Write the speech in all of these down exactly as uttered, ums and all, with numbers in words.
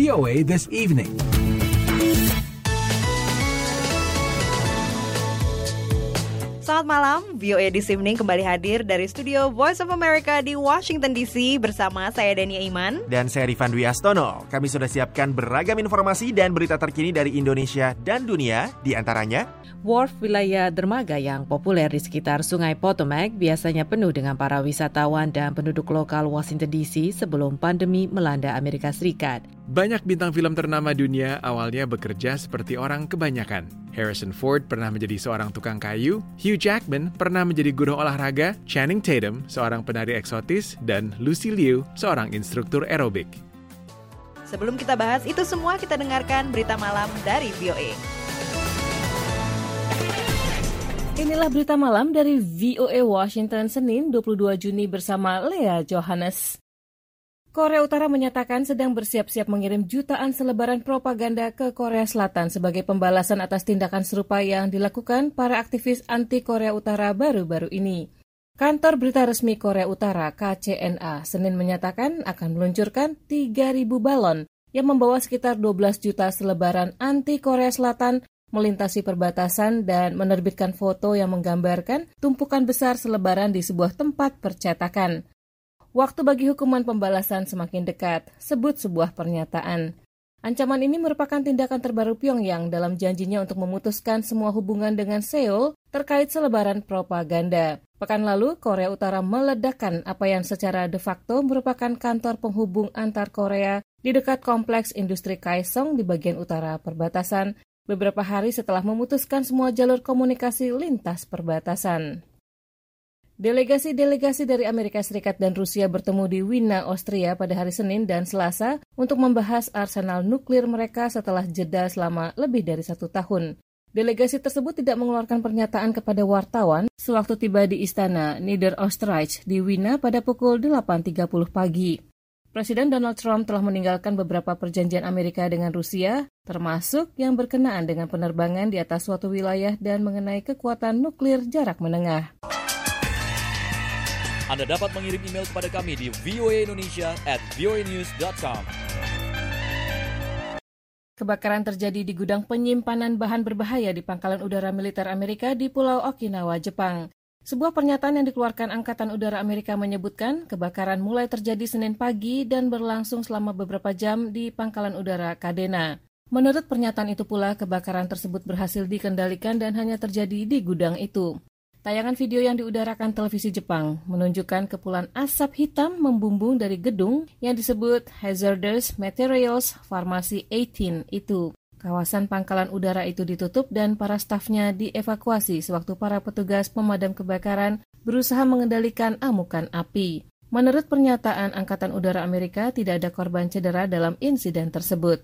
V O A This Evening. Selamat malam, V O A This Evening kembali hadir dari studio Voice of America di Washington D C bersama saya Dania Iman dan saya Rifan Dwi Astono. Kami sudah siapkan beragam informasi dan berita terkini dari Indonesia dan dunia, di antaranya Wharf wilayah dermaga yang populer di sekitar Sungai Potomac biasanya penuh dengan para wisatawan dan penduduk lokal Washington D C sebelum pandemi melanda Amerika Serikat. Banyak bintang film ternama dunia awalnya bekerja seperti orang kebanyakan. Harrison Ford pernah menjadi seorang tukang kayu, Hugh Jackman pernah menjadi guru olahraga, Channing Tatum seorang penari eksotis, dan Lucy Liu seorang instruktur aerobik. Sebelum kita bahas itu semua, kita dengarkan berita malam dari V O A. Inilah berita malam dari V O A Washington Senin dua puluh dua Juni bersama Lea Johannes. Korea Utara menyatakan sedang bersiap-siap mengirim jutaan selebaran propaganda ke Korea Selatan sebagai pembalasan atas tindakan serupa yang dilakukan para aktivis anti Korea Utara baru-baru ini. Kantor berita resmi Korea Utara K C N A Senin menyatakan akan meluncurkan tiga ribu balon yang membawa sekitar dua belas juta selebaran anti Korea Selatan melintasi perbatasan dan menerbitkan foto yang menggambarkan tumpukan besar selebaran di sebuah tempat percetakan. Waktu bagi hukuman pembalasan semakin dekat, sebut sebuah pernyataan. Ancaman ini merupakan tindakan terbaru Pyongyang dalam janjinya untuk memutuskan semua hubungan dengan Seoul terkait selebaran propaganda. Pekan lalu, Korea Utara meledakkan apa yang secara de facto merupakan kantor penghubung antar Korea di dekat kompleks industri Kaesong di bagian utara perbatasan, beberapa hari setelah memutuskan semua jalur komunikasi lintas perbatasan. Delegasi-delegasi dari Amerika Serikat dan Rusia bertemu di Wina, Austria pada hari Senin dan Selasa untuk membahas arsenal nuklir mereka setelah jeda selama lebih dari satu tahun. Delegasi tersebut tidak mengeluarkan pernyataan kepada wartawan sewaktu tiba di istana Niederösterreich di Wina pada pukul delapan tiga puluh pagi. Presiden Donald Trump telah meninggalkan beberapa perjanjian Amerika dengan Rusia, termasuk yang berkenaan dengan penerbangan di atas suatu wilayah dan mengenai kekuatan nuklir jarak menengah. Anda dapat mengirim email kepada kami di voaindonesia at voanews dot com. Kebakaran terjadi di gudang penyimpanan bahan berbahaya di Pangkalan Udara Militer Amerika di Pulau Okinawa, Jepang. Sebuah pernyataan yang dikeluarkan Angkatan Udara Amerika menyebutkan kebakaran mulai terjadi Senin pagi dan berlangsung selama beberapa jam di Pangkalan Udara Kadena. Menurut pernyataan itu pula, kebakaran tersebut berhasil dikendalikan dan hanya terjadi di gudang itu. Tayangan video yang diudarakan televisi Jepang menunjukkan kepulan asap hitam membumbung dari gedung yang disebut Hazardous Materials Pharmacy delapan itu. Kawasan pangkalan udara itu ditutup dan para stafnya dievakuasi sewaktu para petugas pemadam kebakaran berusaha mengendalikan amukan api. Menurut pernyataan Angkatan Udara Amerika, tidak ada korban cedera dalam insiden tersebut.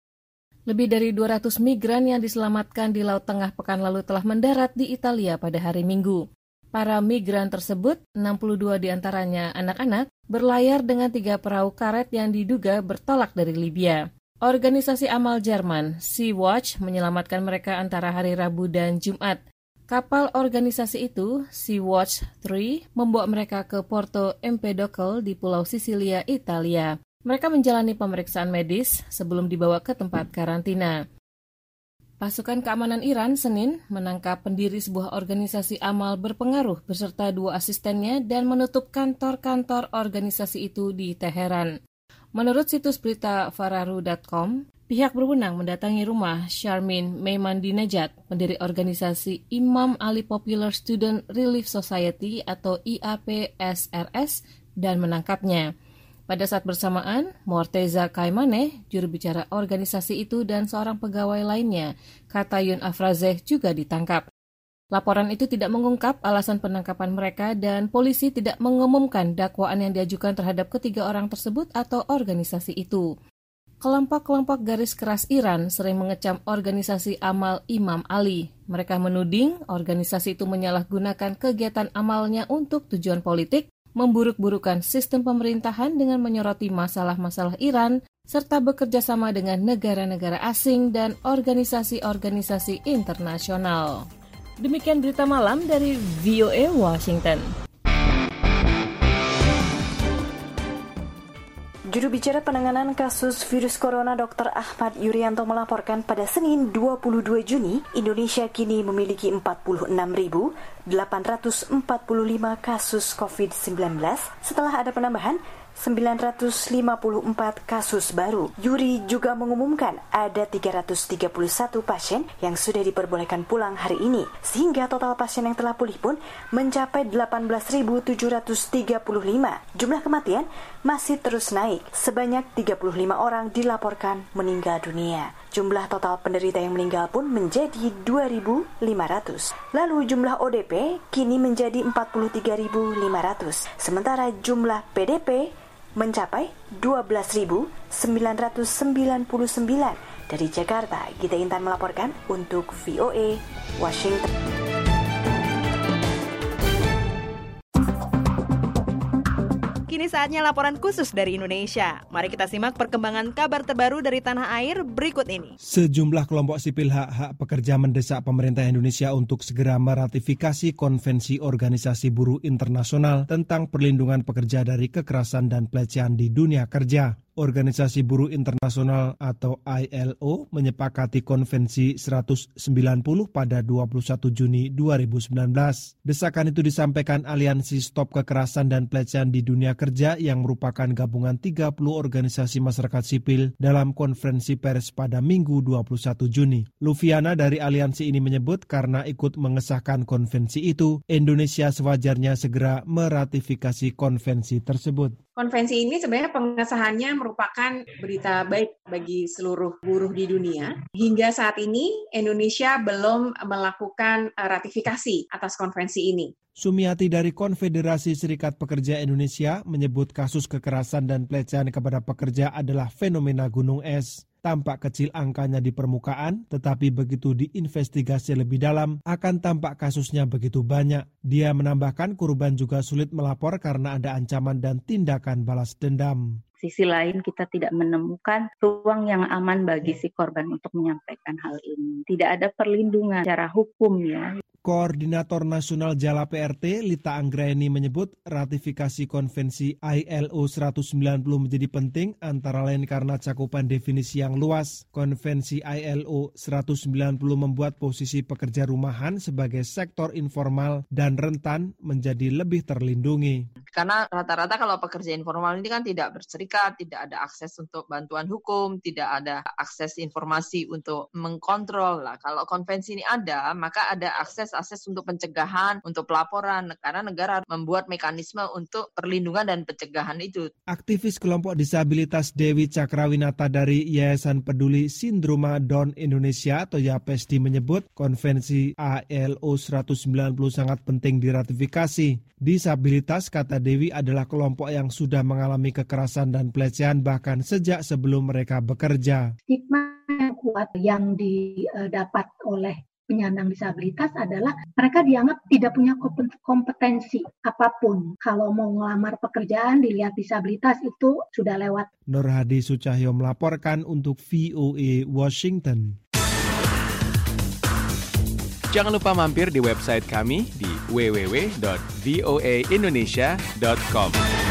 Lebih dari dua ratus migran yang diselamatkan di Laut Tengah pekan lalu telah mendarat di Italia pada hari Minggu. Para migran tersebut, enam puluh dua diantaranya anak-anak, berlayar dengan tiga perahu karet yang diduga bertolak dari Libya. Organisasi amal Jerman, Sea-Watch, menyelamatkan mereka antara hari Rabu dan Jumat. Kapal organisasi itu, Sea-Watch tiga, membawa mereka ke Porto Empedocle di Pulau Sisilia, Italia. Mereka menjalani pemeriksaan medis sebelum dibawa ke tempat karantina. Pasukan keamanan Iran Senin menangkap pendiri sebuah organisasi amal berpengaruh beserta dua asistennya dan menutup kantor-kantor organisasi itu di Teheran. Menurut situs berita fararu dot com, pihak berwenang mendatangi rumah Sharmin Mehmandinejad, pendiri organisasi Imam Ali Popular Student Relief Society atau I A P S R S, dan menangkapnya. Pada saat bersamaan, Morteza Kaimaneh, juru bicara organisasi itu, dan seorang pegawai lainnya, Katayun Afrazeh, juga ditangkap. Laporan itu tidak mengungkap alasan penangkapan mereka dan polisi tidak mengumumkan dakwaan yang diajukan terhadap ketiga orang tersebut atau organisasi itu. Kelompok-kelompok garis keras Iran sering mengecam organisasi amal Imam Ali. Mereka menuding organisasi itu menyalahgunakan kegiatan amalnya untuk tujuan politik, memburuk-burukan sistem pemerintahan dengan menyoroti masalah-masalah Iran, serta bekerja sama dengan negara-negara asing dan organisasi-organisasi internasional. Demikian berita malam dari V O A Washington. Juru bicara penanganan kasus virus corona Doktor Ahmad Yuryanto melaporkan pada Senin dua puluh dua Juni, Indonesia kini memiliki empat puluh enam ribu delapan ratus empat puluh lima kasus covid sembilan belas setelah ada penambahan sembilan ratus lima puluh empat kasus baru. Yuri juga mengumumkan ada tiga ratus tiga puluh satu pasien yang sudah diperbolehkan pulang hari ini, sehingga total pasien yang telah pulih pun mencapai delapan belas ribu tujuh ratus tiga puluh lima. Jumlah kematian masih terus naik, sebanyak tiga puluh lima orang dilaporkan meninggal dunia. Jumlah total penderita yang meninggal pun menjadi dua ribu lima ratus. Lalu jumlah O D P kini menjadi empat puluh tiga ribu lima ratus. Sementara jumlah P D P mencapai dua belas ribu sembilan ratus sembilan puluh sembilan. Dari Jakarta, Gita Intan melaporkan untuk V O A Washington. Kini saatnya laporan khusus dari Indonesia. Mari kita simak perkembangan kabar terbaru dari tanah air berikut ini. Sejumlah kelompok sipil hak-hak pekerja mendesak pemerintah Indonesia untuk segera meratifikasi Konvensi Organisasi Buruh Internasional tentang perlindungan pekerja dari kekerasan dan pelecehan di dunia kerja. Organisasi Buruh Internasional atau I L O menyepakati Konvensi seratus sembilan puluh pada dua puluh satu Juni dua ribu sembilan belas. Desakan itu disampaikan Aliansi Stop Kekerasan dan Pelecehan di Dunia Kerja yang merupakan gabungan tiga puluh organisasi masyarakat sipil dalam konferensi pers pada Minggu dua puluh satu Juni. Lufiana dari aliansi ini menyebut karena ikut mengesahkan konvensi itu, Indonesia sewajarnya segera meratifikasi konvensi tersebut. Konvensi ini sebenarnya pengesahannya merupakan berita baik bagi seluruh buruh di dunia. Hingga saat ini Indonesia belum melakukan ratifikasi atas konvensi ini. Sumiati dari Konfederasi Serikat Pekerja Indonesia menyebut kasus kekerasan dan pelecehan kepada pekerja adalah fenomena gunung es. Tampak kecil angkanya di permukaan, tetapi begitu diinvestigasi lebih dalam, akan tampak kasusnya begitu banyak. Dia menambahkan korban juga sulit melapor karena ada ancaman dan tindakan balas dendam. Sisi lain kita tidak menemukan ruang yang aman bagi si korban untuk menyampaikan hal ini. Tidak ada perlindungan secara hukum ya. Koordinator Nasional Jala P R T, Lita Anggraeni menyebut ratifikasi konvensi I L O seratus sembilan puluh menjadi penting antara lain karena cakupan definisi yang luas. Konvensi I L O seratus sembilan puluh membuat posisi pekerja rumahan sebagai sektor informal dan rentan menjadi lebih terlindungi. Karena rata-rata kalau pekerja informal ini kan tidak berserikat, tidak ada akses untuk bantuan hukum, tidak ada akses informasi untuk mengkontrol. Lah, kalau konvensi ini ada, maka ada akses akses untuk pencegahan, untuk pelaporan, karena negara membuat mekanisme untuk perlindungan dan pencegahan itu. Aktivis kelompok disabilitas Dewi Cakrawinata dari Yayasan Peduli Sindroma Down Indonesia atau YAPESDI menyebut konvensi I L O seratus sembilan puluh sangat penting diratifikasi. Disabilitas, kata Dewi, adalah kelompok yang sudah mengalami kekerasan dan pelecehan bahkan sejak sebelum mereka bekerja. Stigma yang kuat yang didapat oleh penyandang disabilitas adalah mereka dianggap tidak punya kompetensi apapun. Kalau mau ngelamar pekerjaan dilihat disabilitas itu sudah lewat. Nur Hadi Sucahyo melaporkan untuk V O A Washington. Jangan lupa mampir di website kami di w w w dot v o a indonesia dot com.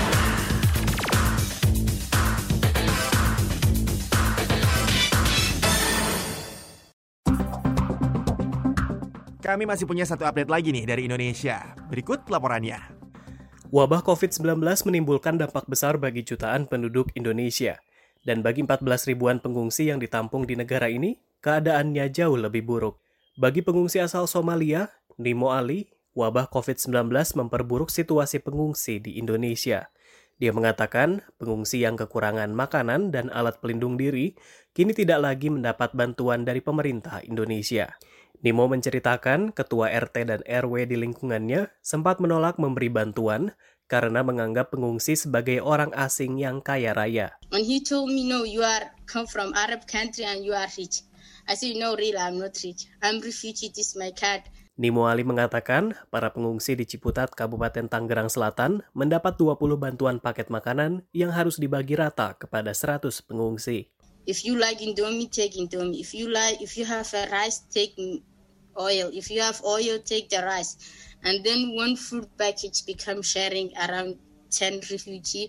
Kami masih punya satu update lagi nih dari Indonesia. Berikut laporannya. Wabah covid sembilan belas menimbulkan dampak besar bagi jutaan penduduk Indonesia. Dan bagi empat belas ribuan pengungsi yang ditampung di negara ini, keadaannya jauh lebih buruk. Bagi pengungsi asal Somalia, Nimo Ali, wabah covid sembilan belas memperburuk situasi pengungsi di Indonesia. Dia mengatakan pengungsi yang kekurangan makanan dan alat pelindung diri kini tidak lagi mendapat bantuan dari pemerintah Indonesia. Nimo menceritakan ketua R T dan R W di lingkungannya sempat menolak memberi bantuan karena menganggap pengungsi sebagai orang asing yang kaya raya. When he told me, no, you are come from Arab country and you are rich. I said, no, really, I'm not rich. I'm refugee, this is my card. Nimo Ali mengatakan para pengungsi di Ciputat, Kabupaten Tangerang Selatan mendapat dua puluh bantuan paket makanan yang harus dibagi rata kepada seratus pengungsi. If you like Indomie, take Indomie. If you like, if you have a rice, take oil. If you have oil, take the rice. And then one food package become sharing around ten refugee.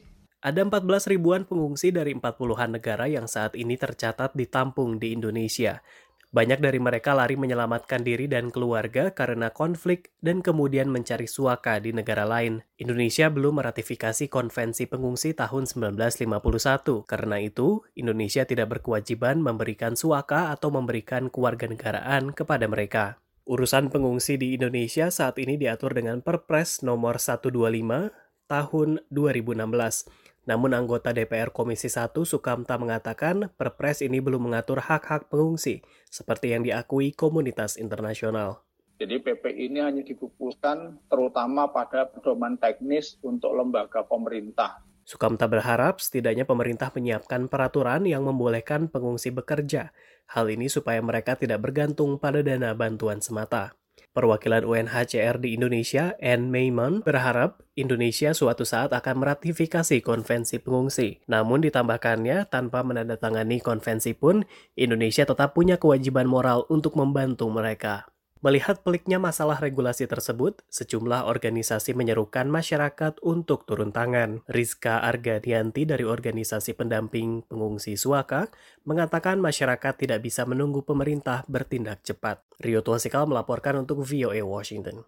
Ada empat belas ribuan pengungsi dari empat puluhan negara yang saat ini tercatat ditampung di Indonesia. Banyak dari mereka lari menyelamatkan diri dan keluarga karena konflik dan kemudian mencari suaka di negara lain. Indonesia belum meratifikasi Konvensi Pengungsi tahun sembilan belas lima puluh satu. Karena itu, Indonesia tidak berkewajiban memberikan suaka atau memberikan kewarganegaraan kepada mereka. Urusan pengungsi di Indonesia saat ini diatur dengan Perpres nomor seratus dua puluh lima tahun dua ribu enam belas. Namun anggota D P R Komisi satu Sukamta mengatakan Perpres ini belum mengatur hak-hak pengungsi, seperti yang diakui komunitas internasional. Jadi P P ini hanya difokuskan terutama pada pedoman teknis untuk lembaga pemerintah. Sukamta berharap setidaknya pemerintah menyiapkan peraturan yang membolehkan pengungsi bekerja. Hal ini supaya mereka tidak bergantung pada dana bantuan semata. Perwakilan U N H C R di Indonesia, Anne Maimon, berharap Indonesia suatu saat akan meratifikasi konvensi pengungsi. Namun ditambahkannya, tanpa menandatangani konvensi pun, Indonesia tetap punya kewajiban moral untuk membantu mereka. Melihat peliknya masalah regulasi tersebut, sejumlah organisasi menyerukan masyarakat untuk turun tangan. Rizka Argadianti dari organisasi pendamping pengungsi Suaka mengatakan masyarakat tidak bisa menunggu pemerintah bertindak cepat. Rio Tuasikal melaporkan untuk V O A Washington.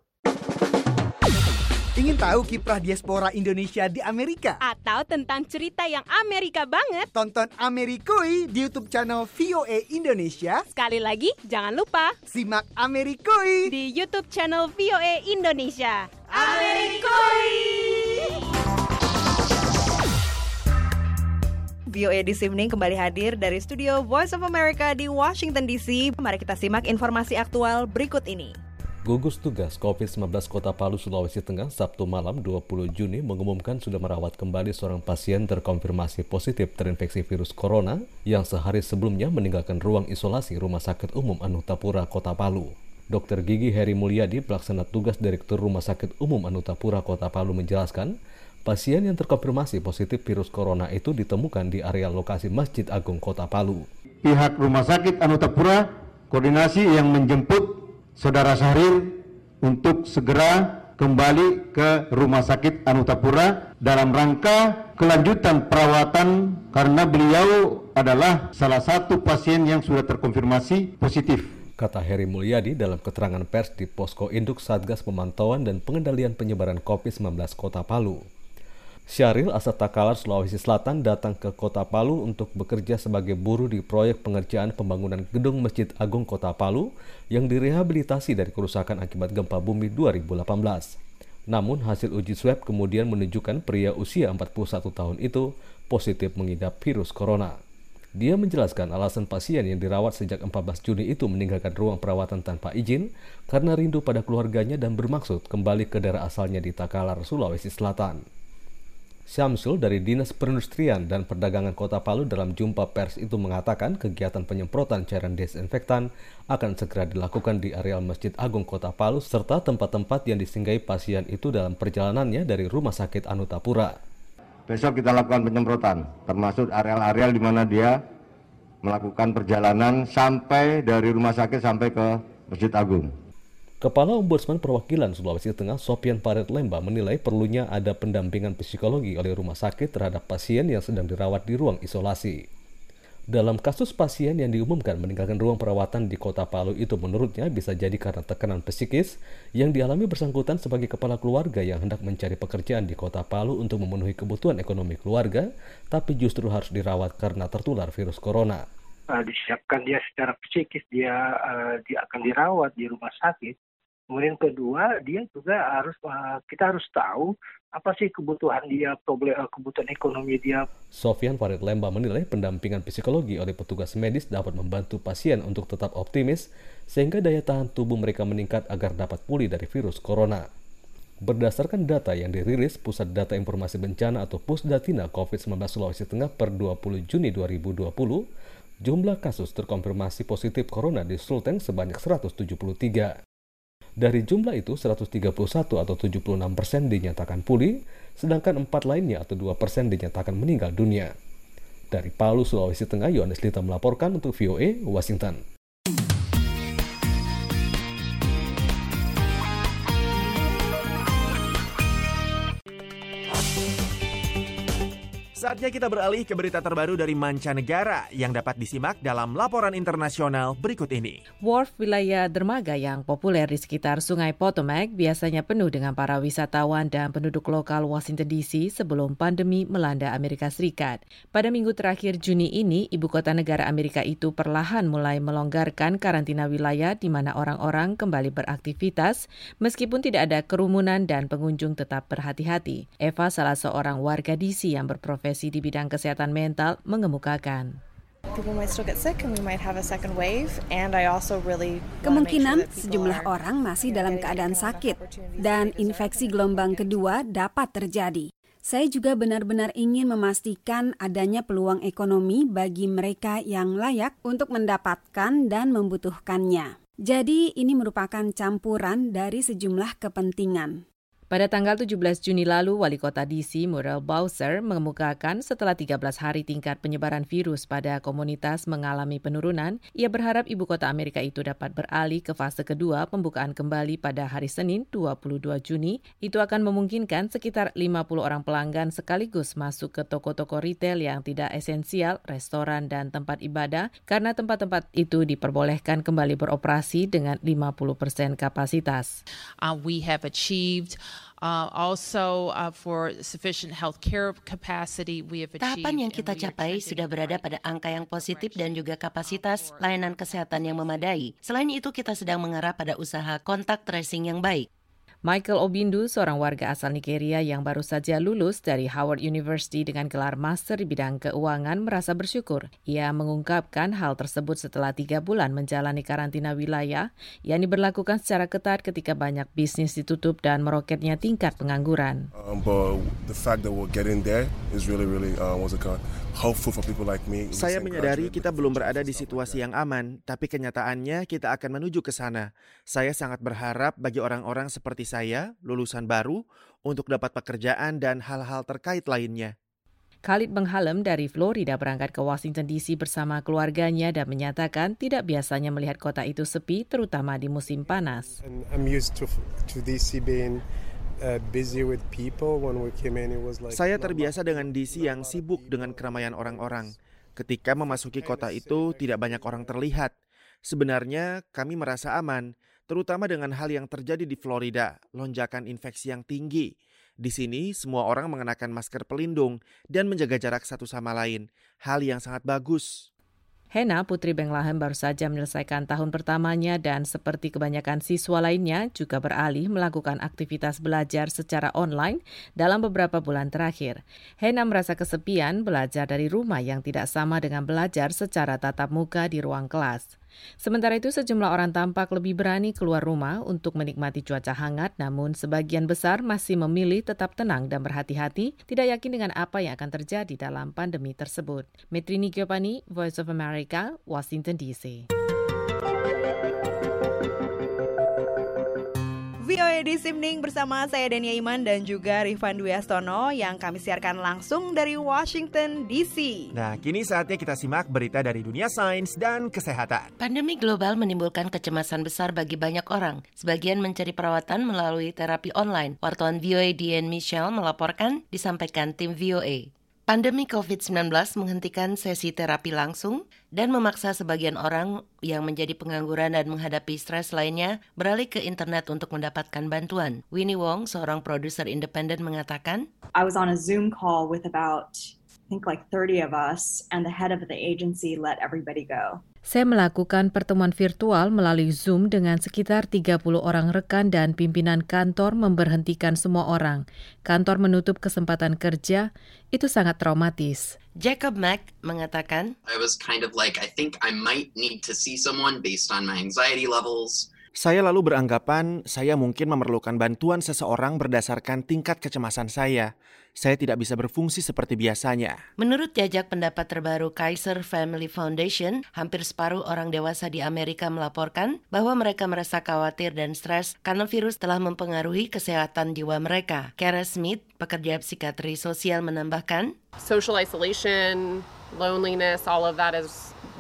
Ingin tahu kiprah diaspora Indonesia di Amerika? Atau tentang cerita yang Amerika banget? Tonton Amerikui di YouTube channel V O A Indonesia. Sekali lagi, jangan lupa simak Amerikui di YouTube channel V O A Indonesia. Amerikui! V O A This Evening kembali hadir dari studio Voice of America di Washington D C. Mari kita simak informasi aktual berikut ini. Gugus Tugas covid sembilan belas Kota Palu, Sulawesi Tengah, Sabtu malam dua puluh Juni mengumumkan sudah merawat kembali seorang pasien terkonfirmasi positif terinfeksi virus corona yang sehari sebelumnya meninggalkan ruang isolasi Rumah Sakit Umum Anu Tapura, Kota Palu. Dokter Gigi Heri Mulyadi, pelaksana tugas Direktur Rumah Sakit Umum Anu Tapura, Kota Palu menjelaskan, pasien yang terkonfirmasi positif virus corona itu ditemukan di area lokasi Masjid Agung Kota Palu. Pihak Rumah Sakit Anu Tapura koordinasi yang menjemput Saudara Syahril untuk segera kembali ke Rumah Sakit Anu Tapura dalam rangka kelanjutan perawatan karena beliau adalah salah satu pasien yang sudah terkonfirmasi positif. Kata Heri Mulyadi dalam keterangan pers di Posko Induk Satgas Pemantauan dan Pengendalian Penyebaran covid sembilan belas Kota Palu. Syahril asal Takalar, Sulawesi Selatan datang ke Kota Palu untuk bekerja sebagai buruh di proyek pengerjaan pembangunan gedung Masjid Agung Kota Palu yang direhabilitasi dari kerusakan akibat gempa bumi dua ribu delapan belas. Namun hasil uji swab kemudian menunjukkan pria usia empat puluh satu tahun itu positif mengidap virus corona. Dia menjelaskan alasan pasien yang dirawat sejak empat belas Juni itu meninggalkan ruang perawatan tanpa izin karena rindu pada keluarganya dan bermaksud kembali ke daerah asalnya di Takalar, Sulawesi Selatan. Syamsul dari Dinas Perindustrian dan Perdagangan Kota Palu dalam jumpa pers itu mengatakan kegiatan penyemprotan cairan desinfektan akan segera dilakukan di areal Masjid Agung Kota Palu serta tempat-tempat yang disinggahi pasien itu dalam perjalanannya dari Rumah Sakit Anu Tapura. Besok kita lakukan penyemprotan, termasuk areal-areal di mana dia melakukan perjalanan sampai dari rumah sakit sampai ke Masjid Agung. Kepala Ombudsman Perwakilan Sulawesi Tengah, Sopian Paret Lemba, menilai perlunya ada pendampingan psikologi oleh rumah sakit terhadap pasien yang sedang dirawat di ruang isolasi. Dalam kasus pasien yang diumumkan meninggalkan ruang perawatan di Kota Palu itu menurutnya bisa jadi karena tekanan psikis yang dialami bersangkutan sebagai kepala keluarga yang hendak mencari pekerjaan di Kota Palu untuk memenuhi kebutuhan ekonomi keluarga, tapi justru harus dirawat karena tertular virus corona. Uh, disiapkan dia secara psikis, dia uh, dia akan dirawat di rumah sakit. Kemudian kedua, dia juga harus uh, kita harus tahu apa sih kebutuhan dia, problem uh, kebutuhan ekonomi dia. Sofian Farid Lemba menilai pendampingan psikologi oleh petugas medis dapat membantu pasien untuk tetap optimis sehingga daya tahan tubuh mereka meningkat agar dapat pulih dari virus corona. Berdasarkan data yang dirilis Pusat Data Informasi Bencana atau Pusdatina covid sembilan belas Sulawesi Tengah per dua puluh Juni dua ribu dua puluh, jumlah kasus terkonfirmasi positif corona di Sulteng sebanyak seratus tujuh puluh tiga. Dari jumlah itu, seratus tiga puluh satu atau tujuh puluh enam persen dinyatakan pulih, sedangkan empat lainnya atau dua persen dinyatakan meninggal dunia. Dari Palu, Sulawesi Tengah, Yohanes Lita melaporkan untuk V O A, Washington. Saatnya kita beralih ke berita terbaru dari mancanegara yang dapat disimak dalam laporan internasional berikut ini. Wharf wilayah dermaga yang populer di sekitar Sungai Potomac biasanya penuh dengan para wisatawan dan penduduk lokal Washington D C sebelum pandemi melanda Amerika Serikat. Pada minggu terakhir Juni ini, ibu kota negara Amerika itu perlahan mulai melonggarkan karantina wilayah di mana orang-orang kembali beraktivitas meskipun tidak ada kerumunan dan pengunjung tetap berhati-hati. Eva, salah seorang warga D C yang berprofesi di bidang kesehatan mental, mengemukakan. Kemungkinan sejumlah orang masih dalam keadaan sakit dan infeksi gelombang kedua dapat terjadi. Saya juga benar-benar ingin memastikan adanya peluang ekonomi bagi mereka yang layak untuk mendapatkan dan membutuhkannya. Jadi ini merupakan campuran dari sejumlah kepentingan. Pada tanggal tujuh belas Juni lalu, Wali Kota D C Muriel Bowser mengemukakan setelah tiga belas hari tingkat penyebaran virus pada komunitas mengalami penurunan, ia berharap ibu kota Amerika itu dapat beralih ke fase kedua pembukaan kembali pada hari Senin dua puluh dua Juni. Itu akan memungkinkan sekitar lima puluh orang pelanggan sekaligus masuk ke toko-toko retail yang tidak esensial, restoran dan tempat ibadah, karena tempat-tempat itu diperbolehkan kembali beroperasi dengan lima puluh persen kapasitas. Uh, we have achieved Uh, also uh, for sufficient health care capacity we have achieved. Tahapan yang kita capai sudah berada pada angka yang positif dan juga kapasitas layanan kesehatan yang memadai. Selain itu kita sedang mengarah pada usaha kontak tracing yang baik. Michael Obindu, seorang warga asal Nigeria yang baru saja lulus dari Howard University dengan gelar master di bidang keuangan, merasa bersyukur. Ia mengungkapkan hal tersebut setelah tiga bulan menjalani karantina wilayah yang diberlakukan secara ketat ketika banyak bisnis ditutup dan meroketnya tingkat pengangguran. Um, but the fact that we're getting there is really, really uh, what's it called? Hopeful for people like me. Saya menyadari kita belum berada di situasi yang aman, tapi kenyataannya kita akan menuju ke sana. Saya sangat berharap bagi orang-orang seperti saya, lulusan baru, untuk dapat pekerjaan dan hal-hal terkait lainnya. Khalid Benghalem dari Florida berangkat ke Washington D C bersama keluarganya dan menyatakan tidak biasanya melihat kota itu sepi, terutama di musim panas. I'm used to to D C being Uh, busy with people. When we came in, it was like Saya terbiasa dengan D C yang sibuk dengan keramaian orang-orang. Ketika memasuki kota itu, tidak banyak orang terlihat. Sebenarnya kami merasa aman, terutama dengan hal yang terjadi di Florida, lonjakan infeksi yang tinggi. Di sini, semua orang mengenakan masker pelindung dan menjaga jarak satu sama lain, hal yang sangat bagus. Hena, putri Benglahem, baru saja menyelesaikan tahun pertamanya dan seperti kebanyakan siswa lainnya juga beralih melakukan aktivitas belajar secara online dalam beberapa bulan terakhir. Hena merasa kesepian belajar dari rumah yang tidak sama dengan belajar secara tatap muka di ruang kelas. Sementara itu, sejumlah orang tampak lebih berani keluar rumah untuk menikmati cuaca hangat, namun sebagian besar masih memilih tetap tenang dan berhati-hati, tidak yakin dengan apa yang akan terjadi dalam pandemi tersebut. Metrini Giovanni, Voice of America, Washington D C. V O A This Evening bersama saya Dania Iman dan juga Rifan Dwi Astono yang kami siarkan langsung dari Washington D C. Nah, kini saatnya kita simak berita dari dunia sains dan kesehatan. Pandemi global menimbulkan kecemasan besar bagi banyak orang. Sebagian mencari perawatan melalui terapi online. Wartawan V O A Diane Michelle melaporkan, disampaikan tim V O A. Pandemi covid sembilan belas menghentikan sesi terapi langsung dan memaksa sebagian orang yang menjadi pengangguran dan menghadapi stres lainnya beralih ke internet untuk mendapatkan bantuan. Winnie Wong, seorang produser independen, mengatakan, I was on a Zoom call with about, I think like thirty of us, and the head of the agency let everybody go. Saya melakukan pertemuan virtual melalui Zoom dengan sekitar tiga puluh orang rekan dan pimpinan kantor memberhentikan semua orang. Kantor menutup kesempatan kerja, itu sangat traumatis. Jacob Mack mengatakan, I was kind of like, I think I might need to see someone based on my anxiety levels. Saya lalu beranggapan saya mungkin memerlukan bantuan seseorang berdasarkan tingkat kecemasan saya. Saya tidak bisa berfungsi seperti biasanya. Menurut jajak pendapat terbaru Kaiser Family Foundation, hampir separuh orang dewasa di Amerika melaporkan bahwa mereka merasa khawatir dan stres karena virus telah mempengaruhi kesehatan jiwa mereka. Kara Smith, pekerja psikiatri sosial, menambahkan, social isolation, loneliness, all of that is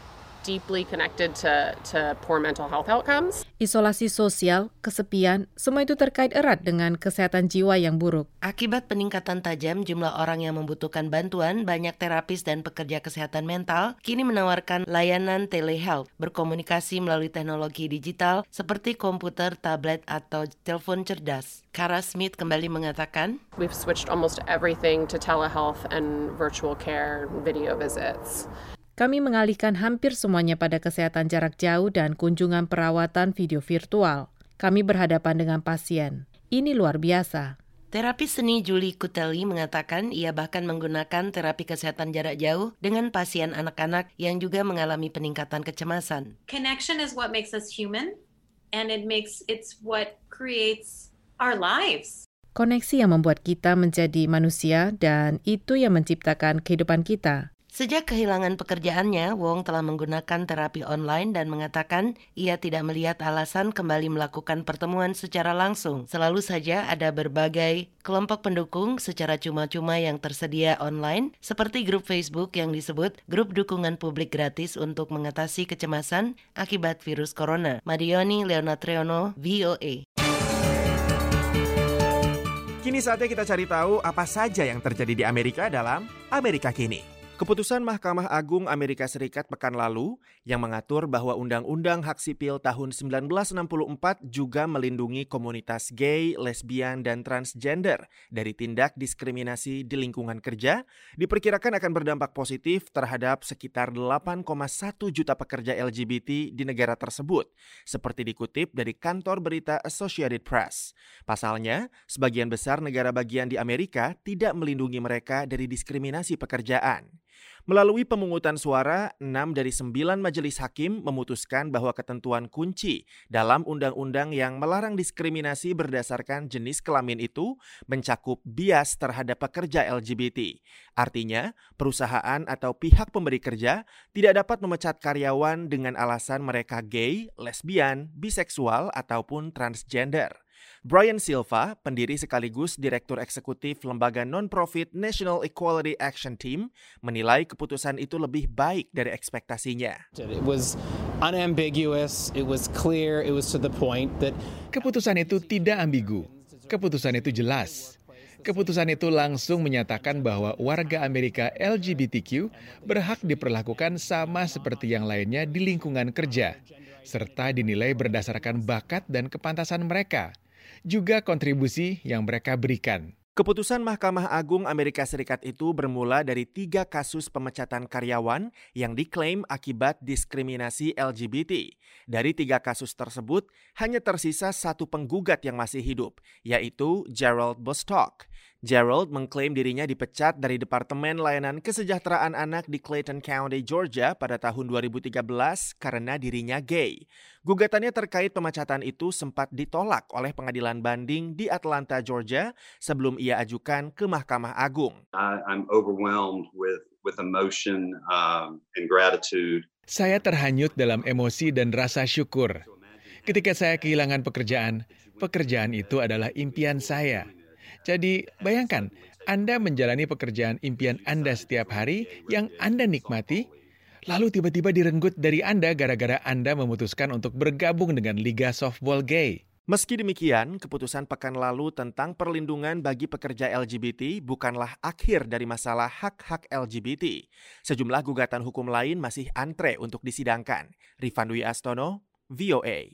deeply connected to, to poor mental health outcomes. Isolasi sosial, kesepian, semua itu terkait erat dengan kesehatan jiwa yang buruk. Akibat peningkatan tajam jumlah orang yang membutuhkan bantuan, banyak terapis dan pekerja kesehatan mental kini menawarkan layanan telehealth, berkomunikasi melalui teknologi digital seperti komputer, tablet, atau telepon cerdas. Kara Smith kembali mengatakan, We've switched almost everything to telehealth and virtual care and video visits. Kami mengalihkan hampir semuanya pada kesehatan jarak jauh dan kunjungan perawatan video virtual. Kami berhadapan dengan pasien. Ini luar biasa. Terapis seni Julie Kutelli mengatakan ia bahkan menggunakan terapi kesehatan jarak jauh dengan pasien anak-anak yang juga mengalami peningkatan kecemasan. Connection is what makes us human, and it makes it's what creates our lives. Koneksi yang membuat kita menjadi manusia dan itu yang menciptakan kehidupan kita. Sejak kehilangan pekerjaannya, Wong telah menggunakan terapi online dan mengatakan ia tidak melihat alasan kembali melakukan pertemuan secara langsung. Selalu saja ada berbagai kelompok pendukung secara cuma-cuma yang tersedia online, seperti grup Facebook yang disebut Grup Dukungan Publik Gratis untuk Mengatasi Kecemasan Akibat Virus Corona. Madioni Leonatriono, V O A. Kini saatnya kita cari tahu apa saja yang terjadi di Amerika dalam Amerika Kini. Keputusan Mahkamah Agung Amerika Serikat pekan lalu yang mengatur bahwa Undang-Undang Hak Sipil tahun sembilan belas enam puluh empat juga melindungi komunitas gay, lesbian, dan transgender dari tindak diskriminasi di lingkungan kerja, diperkirakan akan berdampak positif terhadap sekitar delapan koma satu juta pekerja L G B T di negara tersebut, seperti dikutip dari kantor berita Associated Press. Pasalnya, sebagian besar negara bagian di Amerika tidak melindungi mereka dari diskriminasi pekerjaan. Melalui pemungutan suara, enam dari sembilan majelis hakim memutuskan bahwa ketentuan kunci dalam undang-undang yang melarang diskriminasi berdasarkan jenis kelamin itu mencakup bias terhadap pekerja L G B T. Artinya, perusahaan atau pihak pemberi kerja tidak dapat memecat karyawan dengan alasan mereka gay, lesbian, biseksual, ataupun transgender. Brian Silva, pendiri sekaligus Direktur Eksekutif lembaga non-profit National Equality Action Team, menilai keputusan itu lebih baik dari ekspektasinya. It was unambiguous, it was clear, it was to the point that keputusan itu tidak ambigu. Keputusan itu jelas. Keputusan itu langsung menyatakan bahwa warga Amerika L G B T Q berhak diperlakukan sama seperti yang lainnya di lingkungan kerja, serta dinilai berdasarkan bakat dan kepantasan mereka, juga kontribusi yang mereka berikan. Keputusan Mahkamah Agung Amerika Serikat itu bermula dari tiga kasus pemecatan karyawan yang diklaim akibat diskriminasi L G B T. Dari tiga kasus tersebut, hanya tersisa satu penggugat yang masih hidup, yaitu Gerald Bostock. Gerald mengklaim dirinya dipecat dari Departemen Layanan Kesejahteraan Anak di Clayton County, Georgia pada tahun dua ribu tiga belas karena dirinya gay. Gugatannya terkait pemecatan itu sempat ditolak oleh pengadilan banding di Atlanta, Georgia sebelum ia ajukan ke Mahkamah Agung. I'm overwhelmed with with emotion um, and gratitude. Saya terhanyut dalam emosi dan rasa syukur. Ketika saya kehilangan pekerjaan, pekerjaan itu adalah impian saya. Jadi, bayangkan, Anda menjalani pekerjaan impian Anda setiap hari yang Anda nikmati, lalu tiba-tiba direnggut dari Anda gara-gara Anda memutuskan untuk bergabung dengan Liga Softball Gay. Meski demikian, keputusan pekan lalu tentang perlindungan bagi pekerja L G B T bukanlah akhir dari masalah hak-hak L G B T. Sejumlah gugatan hukum lain masih antre untuk disidangkan. Rifan Dwi Astono, V O A.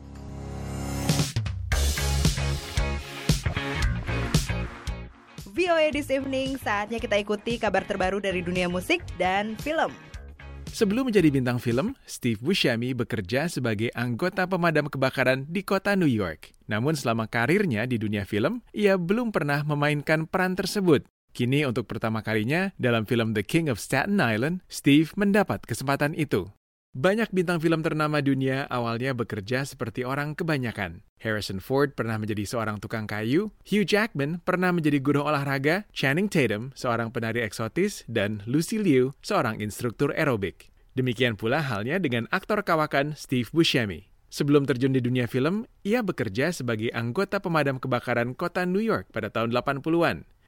V O A This Evening, saatnya kita ikuti kabar terbaru dari dunia musik dan film. Sebelum menjadi bintang film, Steve Buscemi bekerja sebagai anggota pemadam kebakaran di kota New York. Namun selama karirnya di dunia film, ia belum pernah memainkan peran tersebut. Kini untuk pertama kalinya, dalam film The King of Staten Island, Steve mendapat kesempatan itu. Banyak bintang film ternama dunia awalnya bekerja seperti orang kebanyakan. Harrison Ford pernah menjadi seorang tukang kayu, Hugh Jackman pernah menjadi guru olahraga, Channing Tatum seorang penari eksotis, dan Lucy Liu seorang instruktur aerobik. Demikian pula halnya dengan aktor kawakan Steve Buscemi. Sebelum terjun di dunia film, ia bekerja sebagai anggota pemadam kebakaran kota New York pada tahun delapan puluhan.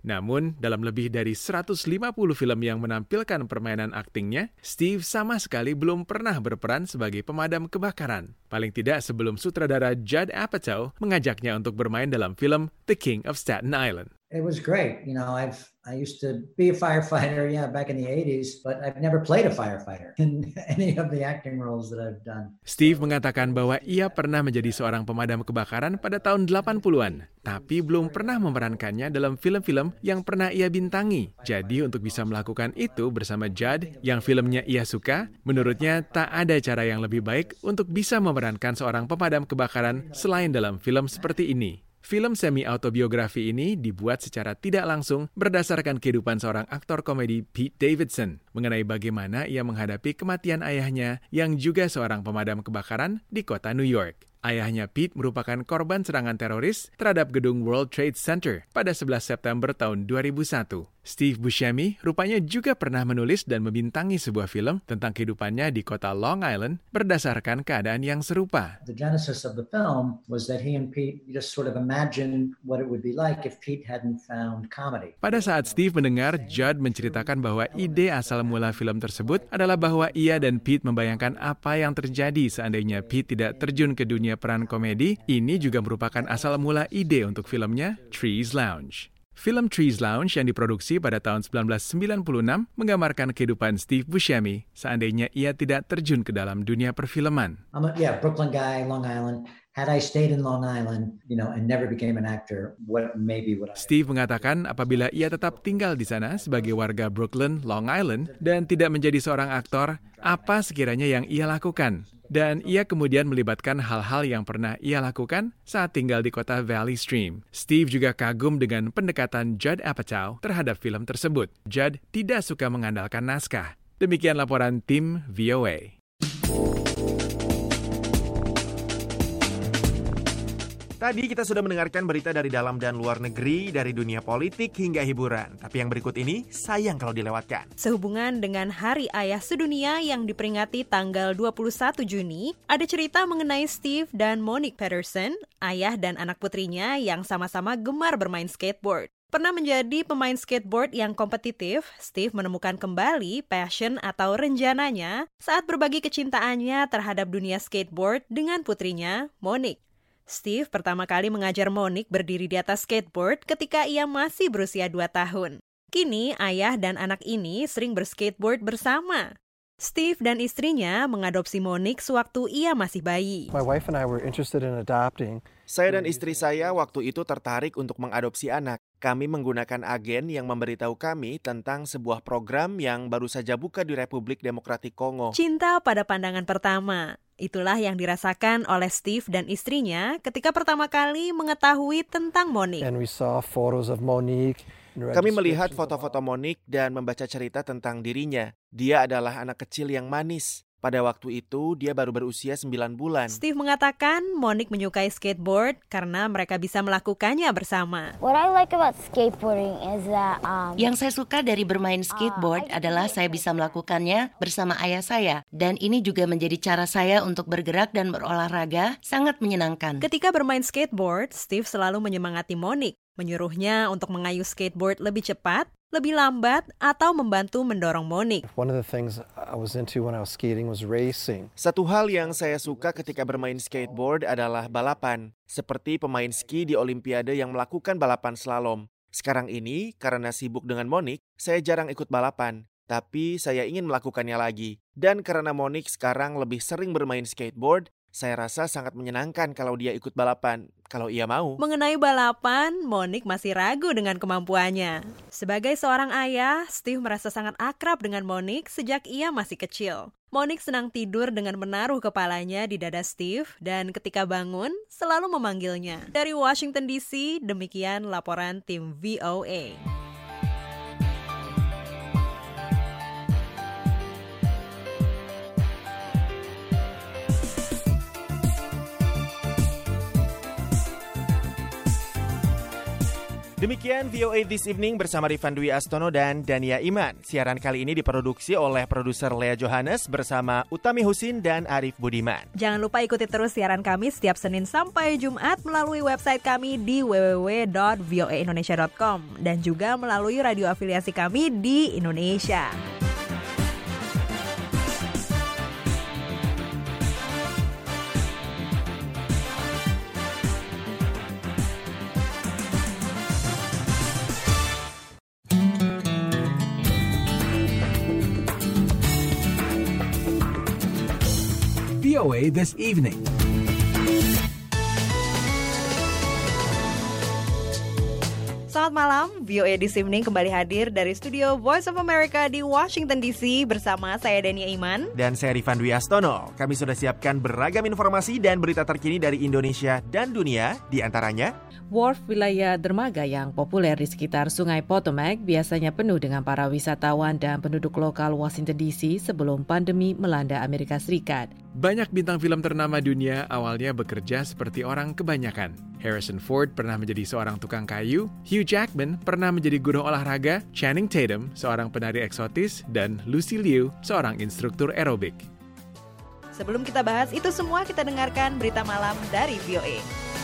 Namun, dalam lebih dari seratus lima puluh film yang menampilkan permainan aktingnya, Steve sama sekali belum pernah berperan sebagai pemadam kebakaran. Paling tidak sebelum sutradara Judd Apatow mengajaknya untuk bermain dalam film The King of Staten Island. It was great. You know, I've I used to be a firefighter, yeah, back in the eighties, but I've never played a firefighter in any of the acting roles that I've done. Steve mengatakan bahwa ia pernah menjadi seorang pemadam kebakaran pada tahun delapan puluhan, tapi belum pernah memerankannya dalam film-film yang pernah ia bintangi. Jadi untuk bisa melakukan itu bersama Judd, yang filmnya ia suka, menurutnya tak ada cara yang lebih baik untuk bisa memerankan seorang pemadam kebakaran selain dalam film seperti ini. Film semi-autobiografi ini dibuat secara tidak langsung berdasarkan kehidupan seorang aktor komedi Pete Davidson mengenai bagaimana ia menghadapi kematian ayahnya yang juga seorang pemadam kebakaran di kota New York. Ayahnya Pete merupakan korban serangan teroris terhadap gedung World Trade Center pada sebelas September tahun dua ribu satu. Steve Buscemi rupanya juga pernah menulis dan membintangi sebuah film tentang kehidupannya di kota Long Island berdasarkan keadaan yang serupa. The genesis of the film was that he and Pete just sort of imagined what it would be like if Pete hadn't found comedy. Pada saat Steve mendengar Judd menceritakan bahwa ide asal mula film tersebut adalah bahwa ia dan Pete membayangkan apa yang terjadi seandainya Pete tidak terjun ke dunia peran komedi, ini juga merupakan asal mula ide untuk filmnya Trees Lounge. Film Trees Lounge yang diproduksi pada tahun sembilan belas sembilan puluh enam menggambarkan kehidupan Steve Buscemi seandainya ia tidak terjun ke dalam dunia perfilman. I'm a yeah, Brooklyn guy, Long Island. Had I stayed in Long Island, you know, and never became an actor, what maybe would I... Steve mengatakan apabila ia tetap tinggal di sana sebagai warga Brooklyn, Long Island, dan tidak menjadi seorang aktor, apa sekiranya yang ia lakukan? Dan ia kemudian melibatkan hal-hal yang pernah ia lakukan saat tinggal di kota Valley Stream. Steve juga kagum dengan pendekatan Judd Apatow terhadap film tersebut. Judd tidak suka mengandalkan naskah. Demikian laporan tim V O A. Tadi kita sudah mendengarkan berita dari dalam dan luar negeri, dari dunia politik hingga hiburan. Tapi yang berikut ini sayang kalau dilewatkan. Sehubungan dengan Hari Ayah Sedunia yang diperingati tanggal dua puluh satu Juni, ada cerita mengenai Steve dan Monique Peterson, ayah dan anak putrinya yang sama-sama gemar bermain skateboard. Pernah menjadi pemain skateboard yang kompetitif, Steve menemukan kembali passion atau renjananya saat berbagi kecintaannya terhadap dunia skateboard dengan putrinya, Monique. Steve pertama kali mengajar Monique berdiri di atas skateboard ketika ia masih berusia dua tahun. Kini, ayah dan anak ini sering berskateboard bersama. Steve dan istrinya mengadopsi Monique sewaktu ia masih bayi. My wife and I were interested in adopting. Saya dan istri saya waktu itu tertarik untuk mengadopsi anak. Kami menggunakan agen yang memberitahu kami tentang sebuah program yang baru saja buka di Republik Demokratik Kongo. Cinta pada pandangan pertama. Itulah yang dirasakan oleh Steve dan istrinya ketika pertama kali mengetahui tentang Monique. And we saw photos of Monique. Kami melihat foto-foto Monique dan membaca cerita tentang dirinya. Dia adalah anak kecil yang manis. Pada waktu itu, dia baru berusia sembilan bulan. Steve mengatakan Monique menyukai skateboard karena mereka bisa melakukannya bersama. What I like about skateboarding is that um, Yang saya suka dari bermain skateboard uh, adalah saya bisa melakukannya bersama ayah saya. Dan ini juga menjadi cara saya untuk bergerak dan berolahraga, sangat menyenangkan. Ketika bermain skateboard, Steve selalu menyemangati Monique, menyuruhnya untuk mengayuh skateboard lebih cepat, lebih lambat, atau membantu mendorong Monique. One of the things I was into when I was skating was racing. Satu hal yang saya suka ketika bermain skateboard adalah balapan, seperti pemain ski di Olimpiade yang melakukan balapan slalom. Sekarang ini, karena sibuk dengan Monique, saya jarang ikut balapan, tapi saya ingin melakukannya lagi. Dan karena Monique sekarang lebih sering bermain skateboard, saya rasa sangat menyenangkan kalau dia ikut balapan, kalau ia mau. Mengenai balapan, Monique masih ragu dengan kemampuannya. Sebagai seorang ayah, Steve merasa sangat akrab dengan Monique sejak ia masih kecil. Monique senang tidur dengan menaruh kepalanya di dada Steve dan ketika bangun selalu memanggilnya. Dari Washington D C, demikian laporan tim V O A. Demikian V O A This Evening bersama Rifan Dwi Astono dan Dania Iman. Siaran kali ini diproduksi oleh produser Lea Johannes bersama Utami Husin dan Arif Budiman. Jangan lupa ikuti terus siaran kami setiap Senin sampai Jumat melalui website kami di w w w dot v o a indonesia dot com dan juga melalui radio afiliasi kami di Indonesia. V O A This Evening. Selamat malam, V O A This Evening kembali hadir dari studio Voice of America di Washington D C bersama saya Dania Iman dan saya Rifan Dwi Astono. Kami sudah siapkan beragam informasi dan berita terkini dari Indonesia dan dunia, di antaranya Wharf wilayah dermaga yang populer di sekitar Sungai Potomac biasanya penuh dengan para wisatawan dan penduduk lokal Washington D C sebelum pandemi melanda Amerika Serikat. Banyak bintang film ternama dunia awalnya bekerja seperti orang kebanyakan. Harrison Ford pernah menjadi seorang tukang kayu, Hugh Jackman pernah menjadi guru olahraga, Channing Tatum seorang penari eksotis, dan Lucy Liu seorang instruktur aerobik. Sebelum kita bahas itu semua, kita dengarkan berita malam dari V O A.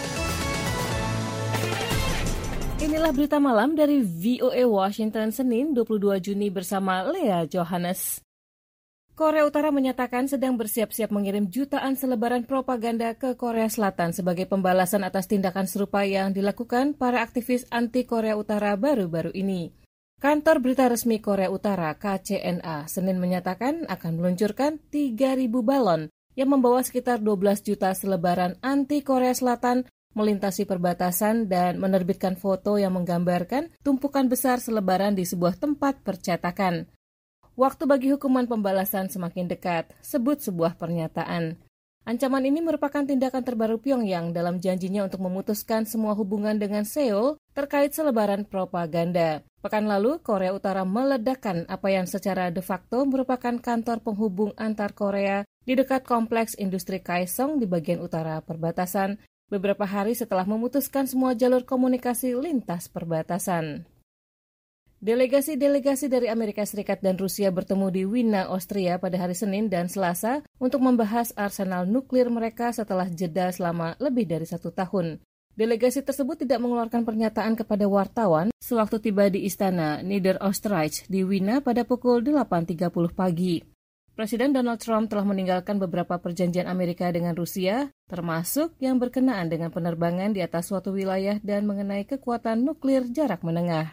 Inilah berita malam dari V O A Washington Senin dua puluh dua Juni bersama Lea Johannes. Korea Utara menyatakan sedang bersiap-siap mengirim jutaan selebaran propaganda ke Korea Selatan sebagai pembalasan atas tindakan serupa yang dilakukan para aktivis anti Korea Utara baru-baru ini. Kantor Berita Resmi Korea Utara K C N A Senin menyatakan akan meluncurkan tiga ribu balon yang membawa sekitar dua belas juta selebaran anti Korea Selatan melintasi perbatasan dan menerbitkan foto yang menggambarkan tumpukan besar selebaran di sebuah tempat percetakan. Waktu bagi hukuman pembalasan semakin dekat, sebut sebuah pernyataan. Ancaman ini merupakan tindakan terbaru Pyongyang dalam janjinya untuk memutuskan semua hubungan dengan Seoul terkait selebaran propaganda. Pekan lalu, Korea Utara meledakkan apa yang secara de facto merupakan kantor penghubung antar Korea di dekat kompleks industri Kaesong di bagian utara perbatasan, beberapa hari setelah memutuskan semua jalur komunikasi lintas perbatasan. Delegasi-delegasi dari Amerika Serikat dan Rusia bertemu di Wina, Austria pada hari Senin dan Selasa untuk membahas arsenal nuklir mereka setelah jeda selama lebih dari satu tahun. Delegasi tersebut tidak mengeluarkan pernyataan kepada wartawan sewaktu tiba di Istana Niederösterreich di Wina pada pukul delapan tiga puluh pagi. Presiden Donald Trump telah meninggalkan beberapa perjanjian Amerika dengan Rusia, termasuk yang berkenaan dengan penerbangan di atas suatu wilayah dan mengenai kekuatan nuklir jarak menengah.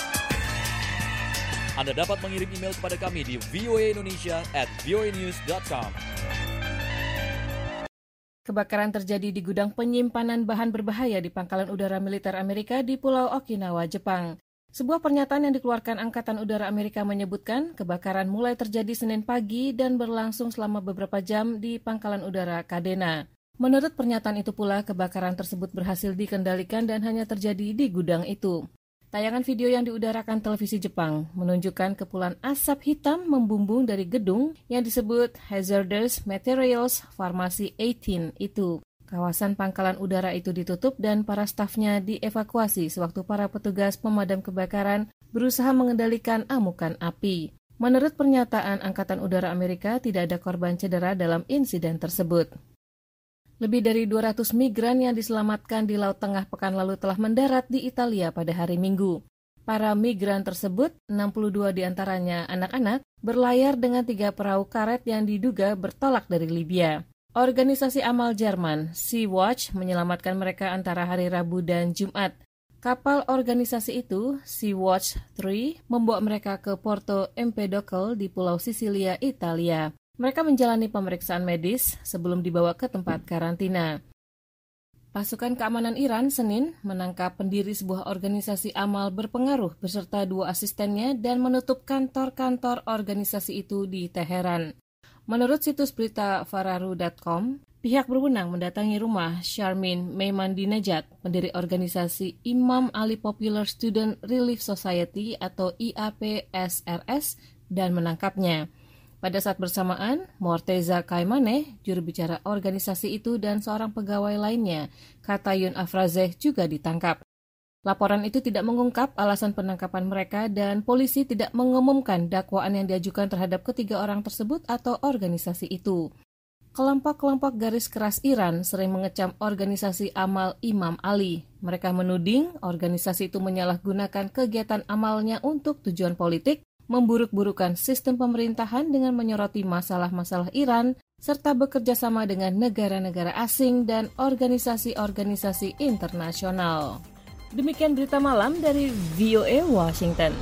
Anda dapat mengirim email kepada kami di voaindonesia at voanews dot com. Kebakaran terjadi di gudang penyimpanan bahan berbahaya di Pangkalan Udara Militer Amerika di Pulau Okinawa, Jepang. Sebuah pernyataan yang dikeluarkan Angkatan Udara Amerika menyebutkan kebakaran mulai terjadi Senin pagi dan berlangsung selama beberapa jam di Pangkalan Udara Kadena. Menurut pernyataan itu pula, kebakaran tersebut berhasil dikendalikan dan hanya terjadi di gudang itu. Tayangan video yang diudarakan televisi Jepang menunjukkan kepulan asap hitam membumbung dari gedung yang disebut Hazardous Materials Pharmacy delapan belas itu. Kawasan pangkalan udara itu ditutup dan para stafnya dievakuasi sewaktu para petugas pemadam kebakaran berusaha mengendalikan amukan api. Menurut pernyataan Angkatan Udara Amerika, tidak ada korban cedera dalam insiden tersebut. Lebih dari dua ratus migran yang diselamatkan di Laut Tengah pekan lalu telah mendarat di Italia pada hari Minggu. Para migran tersebut, enam puluh dua diantaranya anak-anak, berlayar dengan tiga perahu karet yang diduga bertolak dari Libya. Organisasi amal Jerman, Sea-Watch, menyelamatkan mereka antara hari Rabu dan Jumat. Kapal organisasi itu, Sea-Watch tiga, membawa mereka ke Porto Empedocle di Pulau Sisilia, Italia. Mereka menjalani pemeriksaan medis sebelum dibawa ke tempat karantina. Pasukan keamanan Iran Senin menangkap pendiri sebuah organisasi amal berpengaruh beserta dua asistennya dan menutup kantor-kantor organisasi itu di Teheran. Menurut situs berita fararu dot com, pihak berwenang mendatangi rumah Sharmin Mehmandinejad, pendiri organisasi Imam Ali Popular Student Relief Society atau I A P S R S, dan menangkapnya. Pada saat bersamaan, Morteza Kaimaneh, juru bicara organisasi itu dan seorang pegawai lainnya, Katayun Afrazeh, juga ditangkap. Laporan itu tidak mengungkap alasan penangkapan mereka dan polisi tidak mengumumkan dakwaan yang diajukan terhadap ketiga orang tersebut atau organisasi itu. Kelompok-kelompok garis keras Iran sering mengecam organisasi amal Imam Ali. Mereka menuding organisasi itu menyalahgunakan kegiatan amalnya untuk tujuan politik, memburuk-burukan sistem pemerintahan dengan menyoroti masalah-masalah Iran, serta bekerja sama dengan negara-negara asing dan organisasi-organisasi internasional. Demikian berita malam dari V O A Washington.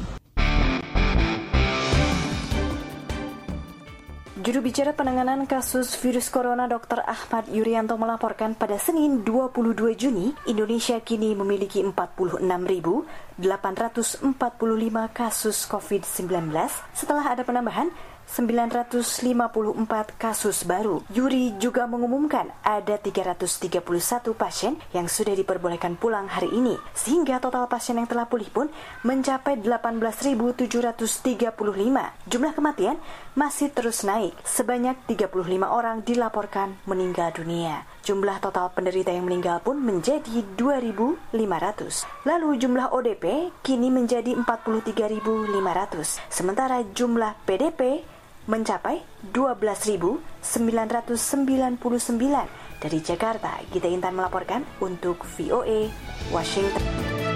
Juru bicara penanganan kasus virus corona Doktor Ahmad Yuryanto melaporkan pada Senin dua puluh dua Juni, Indonesia kini memiliki empat puluh enam ribu delapan ratus empat puluh lima kasus covid sembilan belas setelah ada penambahan sembilan ratus lima puluh empat kasus baru. Yuri juga mengumumkan ada tiga ratus tiga puluh satu pasien yang sudah diperbolehkan pulang hari ini, sehingga total pasien yang telah pulih pun mencapai delapan belas ribu tujuh ratus tiga puluh lima. Jumlah kematian masih terus naik, sebanyak tiga puluh lima orang dilaporkan meninggal dunia. Jumlah total penderita yang meninggal pun menjadi dua ribu lima ratus. Lalu jumlah O D P kini menjadi empat puluh tiga ribu lima ratus. Sementara jumlah P D P mencapai dua belas ribu sembilan ratus sembilan puluh sembilan. Dari Jakarta, Gita Intan melaporkan untuk V O A Washington.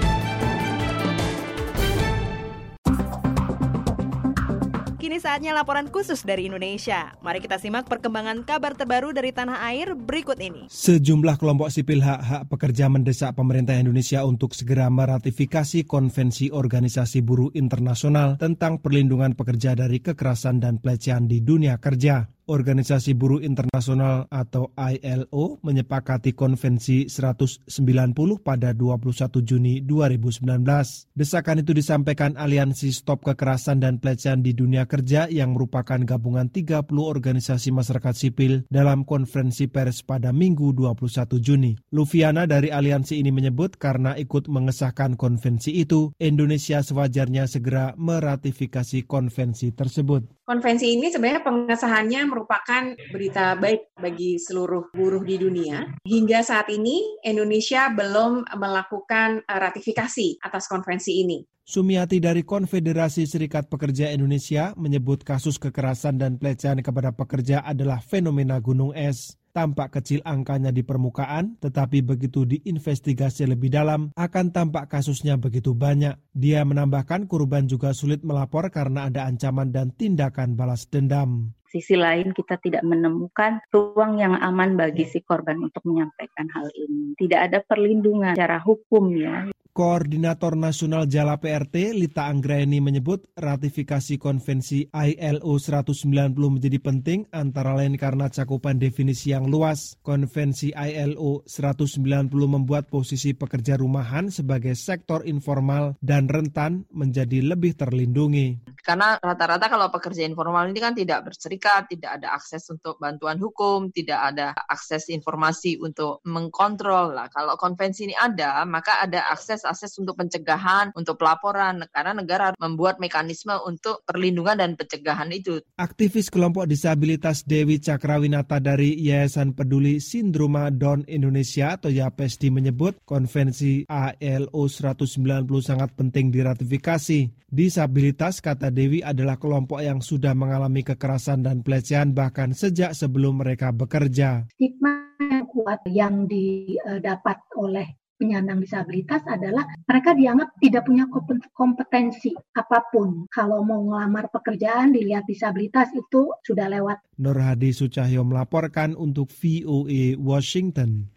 Kini saatnya laporan khusus dari Indonesia. Mari kita simak perkembangan kabar terbaru dari tanah air berikut ini. Sejumlah kelompok sipil hak-hak pekerja mendesak pemerintah Indonesia untuk segera meratifikasi Konvensi Organisasi Buruh Internasional tentang perlindungan pekerja dari kekerasan dan pelecehan di dunia kerja. Organisasi Buruh Internasional atau I L O menyepakati Konvensi seratus sembilan puluh pada dua puluh satu Juni dua ribu sembilan belas. Desakan itu disampaikan Aliansi Stop Kekerasan dan Pelecehan di Dunia Kerja yang merupakan gabungan tiga puluh organisasi masyarakat sipil dalam konferensi pers pada Minggu dua puluh satu Juni. Lufiana dari aliansi ini menyebut karena ikut mengesahkan konvensi itu, Indonesia sewajarnya segera meratifikasi konvensi tersebut. Konvensi ini sebenarnya pengesahannya merupakan berita baik bagi seluruh buruh di dunia. Hingga saat ini Indonesia belum melakukan ratifikasi atas konvensi ini. Sumiati dari Konfederasi Serikat Pekerja Indonesia menyebut kasus kekerasan dan pelecehan kepada pekerja adalah fenomena gunung es. Tampak kecil angkanya di permukaan, tetapi begitu diinvestigasi lebih dalam, akan tampak kasusnya begitu banyak. Dia menambahkan korban juga sulit melapor karena ada ancaman dan tindakan balas dendam. Sisi lain kita tidak menemukan ruang yang aman bagi si korban untuk menyampaikan hal ini. Tidak ada perlindungan secara hukum ya. Koordinator Nasional Jala P R T, Lita Anggraeni menyebut ratifikasi konvensi I L O seratus sembilan puluh menjadi penting antara lain karena cakupan definisi yang luas. Konvensi I L O seratus sembilan puluh membuat posisi pekerja rumahan sebagai sektor informal dan rentan menjadi lebih terlindungi. Karena rata-rata kalau pekerja informal ini kan tidak berserikat, tidak ada akses untuk bantuan hukum, tidak ada akses informasi untuk mengkontrol. Lah, kalau konvensi ini ada, maka ada akses akses untuk pencegahan, untuk pelaporan, karena negara membuat mekanisme untuk perlindungan dan pencegahan itu. Aktivis kelompok disabilitas Dewi Cakrawinata dari Yayasan Peduli Sindroma Down Indonesia atau YAPESDI menyebut konvensi I L O seratus sembilan puluh sangat penting diratifikasi. Disabilitas, kata Dewi, adalah kelompok yang sudah mengalami kekerasan dan pelecehan bahkan sejak sebelum mereka bekerja. Stigma yang kuat yang didapat oleh penyandang disabilitas adalah mereka dianggap tidak punya kompetensi apapun. Kalau mau ngelamar pekerjaan dilihat disabilitas itu sudah lewat. Nur Hadi Sucahyo melaporkan untuk V O A Washington.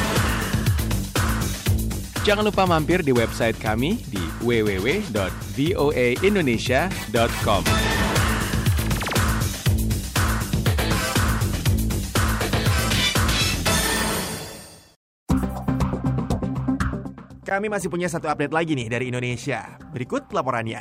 Jangan lupa mampir di website kami di w w w dot v o a indonesia dot com. Kami masih punya satu update lagi nih dari Indonesia. Berikut laporannya.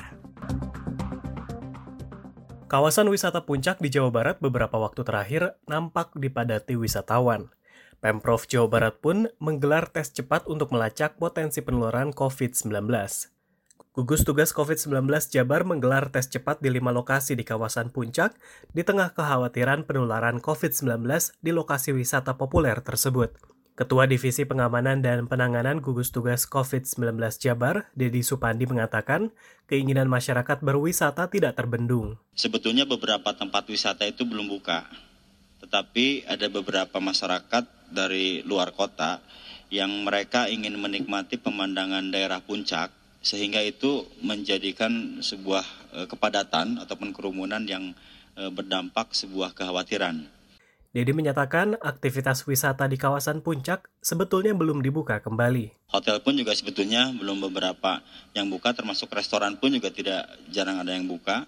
Kawasan wisata Puncak di Jawa Barat beberapa waktu terakhir nampak dipadati wisatawan. Pemprov Jawa Barat pun menggelar tes cepat untuk melacak potensi penularan covid sembilan belas. Gugus Tugas covid sembilan belas Jabar menggelar tes cepat di lima lokasi di kawasan Puncak di tengah kekhawatiran penularan covid sembilan belas di lokasi wisata populer tersebut. Ketua Divisi Pengamanan dan Penanganan Gugus Tugas covid sembilan belas Jabar, Dedi Supandi mengatakan, keinginan masyarakat berwisata tidak terbendung. Sebetulnya beberapa tempat wisata itu belum buka, tetapi ada beberapa masyarakat dari luar kota yang mereka ingin menikmati pemandangan daerah puncak, sehingga itu menjadikan sebuah e, kepadatan ataupun kerumunan yang e, berdampak sebuah kekhawatiran. Dedi menyatakan aktivitas wisata di kawasan puncak sebetulnya belum dibuka kembali. Hotel pun juga sebetulnya belum beberapa yang buka, termasuk restoran pun juga tidak jarang ada yang buka.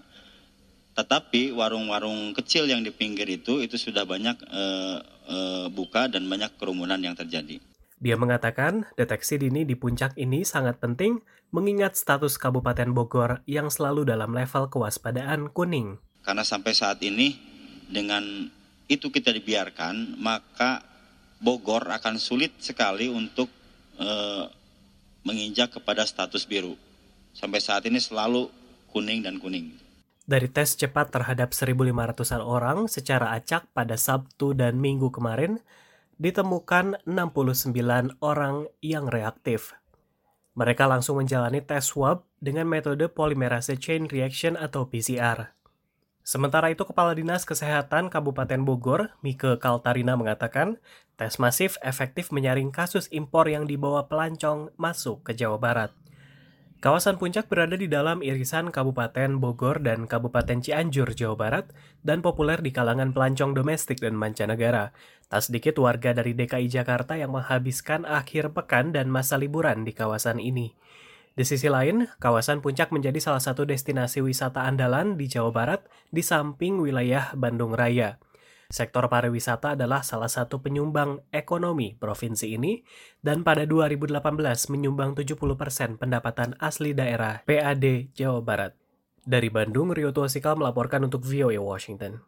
Tetapi warung-warung kecil yang di pinggir itu itu sudah banyak e, e, buka dan banyak kerumunan yang terjadi. Dia mengatakan deteksi dini di puncak ini sangat penting mengingat status Kabupaten Bogor yang selalu dalam level kewaspadaan kuning. Karena sampai saat ini dengan itu kita dibiarkan, maka Bogor akan sulit sekali untuk e, menginjak kepada status biru. Sampai saat ini selalu kuning dan kuning. Dari tes cepat terhadap seribu lima ratusan orang secara acak pada Sabtu dan Minggu kemarin, ditemukan enam puluh sembilan orang yang reaktif. Mereka langsung menjalani tes swab dengan metode polymerase chain reaction atau P C R. Sementara itu, Kepala Dinas Kesehatan Kabupaten Bogor, Mike Kaltarina mengatakan, tes masif efektif menyaring kasus impor yang dibawa pelancong masuk ke Jawa Barat. Kawasan puncak berada di dalam irisan Kabupaten Bogor dan Kabupaten Cianjur, Jawa Barat, dan populer di kalangan pelancong domestik dan mancanegara. Tak sedikit warga dari D K I Jakarta yang menghabiskan akhir pekan dan masa liburan di kawasan ini. Di sisi lain, kawasan puncak menjadi salah satu destinasi wisata andalan di Jawa Barat di samping wilayah Bandung Raya. Sektor pariwisata adalah salah satu penyumbang ekonomi provinsi ini dan pada dua ribu delapan belas menyumbang tujuh puluh persen pendapatan asli daerah P A D Jawa Barat. Dari Bandung, Rio Tuasikal melaporkan untuk V O A Washington.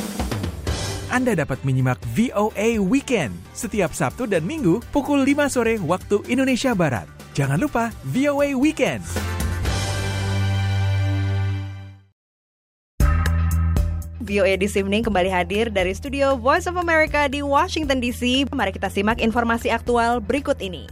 Anda dapat menyimak V O A Weekend setiap Sabtu dan Minggu pukul lima sore waktu Indonesia Barat. Jangan lupa V O A Weekend. V O A This Evening kembali hadir dari studio Voice of America di Washington D C. Mari kita simak informasi aktual berikut ini.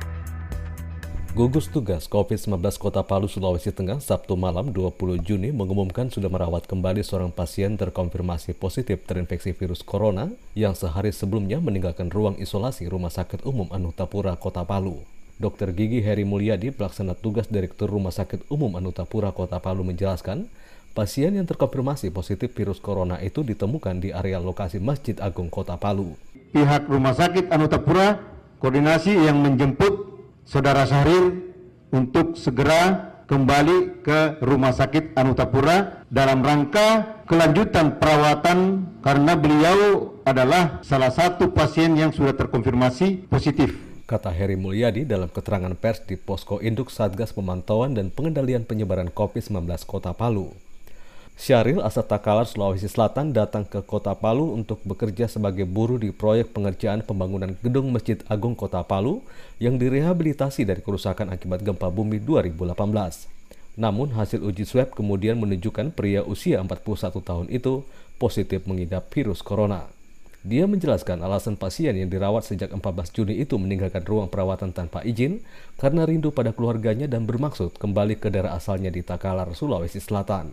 Gugus Tugas covid sembilan belas Kota Palu, Sulawesi Tengah, Sabtu malam dua puluh Juni mengumumkan sudah merawat kembali seorang pasien terkonfirmasi positif terinfeksi virus corona yang sehari sebelumnya meninggalkan ruang isolasi Rumah Sakit Umum Anu Tapura, Kota Palu. Dokter Gigi Heri Mulyadi, pelaksana tugas Direktur Rumah Sakit Umum Anu Tapura, Kota Palu menjelaskan, pasien yang terkonfirmasi positif virus corona itu ditemukan di area lokasi Masjid Agung Kota Palu. Pihak Rumah Sakit Anu Tapura koordinasi yang menjemput Saudara Syahrir untuk segera kembali ke Rumah Sakit Anu Tapura dalam rangka kelanjutan perawatan karena beliau adalah salah satu pasien yang sudah terkonfirmasi positif. Kata Heri Mulyadi dalam keterangan pers di Posko Induk Satgas Pemantauan dan Pengendalian Penyebaran covid sembilan belas Kota Palu. Syahril asal Takalar, Sulawesi Selatan datang ke Kota Palu untuk bekerja sebagai buruh di proyek pengerjaan pembangunan Gedung Masjid Agung Kota Palu yang direhabilitasi dari kerusakan akibat gempa bumi dua ribu delapan belas. Namun hasil uji swab kemudian menunjukkan pria usia empat puluh satu tahun itu positif mengidap virus corona. Dia menjelaskan alasan pasien yang dirawat sejak empat belas Juni itu meninggalkan ruang perawatan tanpa izin karena rindu pada keluarganya dan bermaksud kembali ke daerah asalnya di Takalar, Sulawesi Selatan.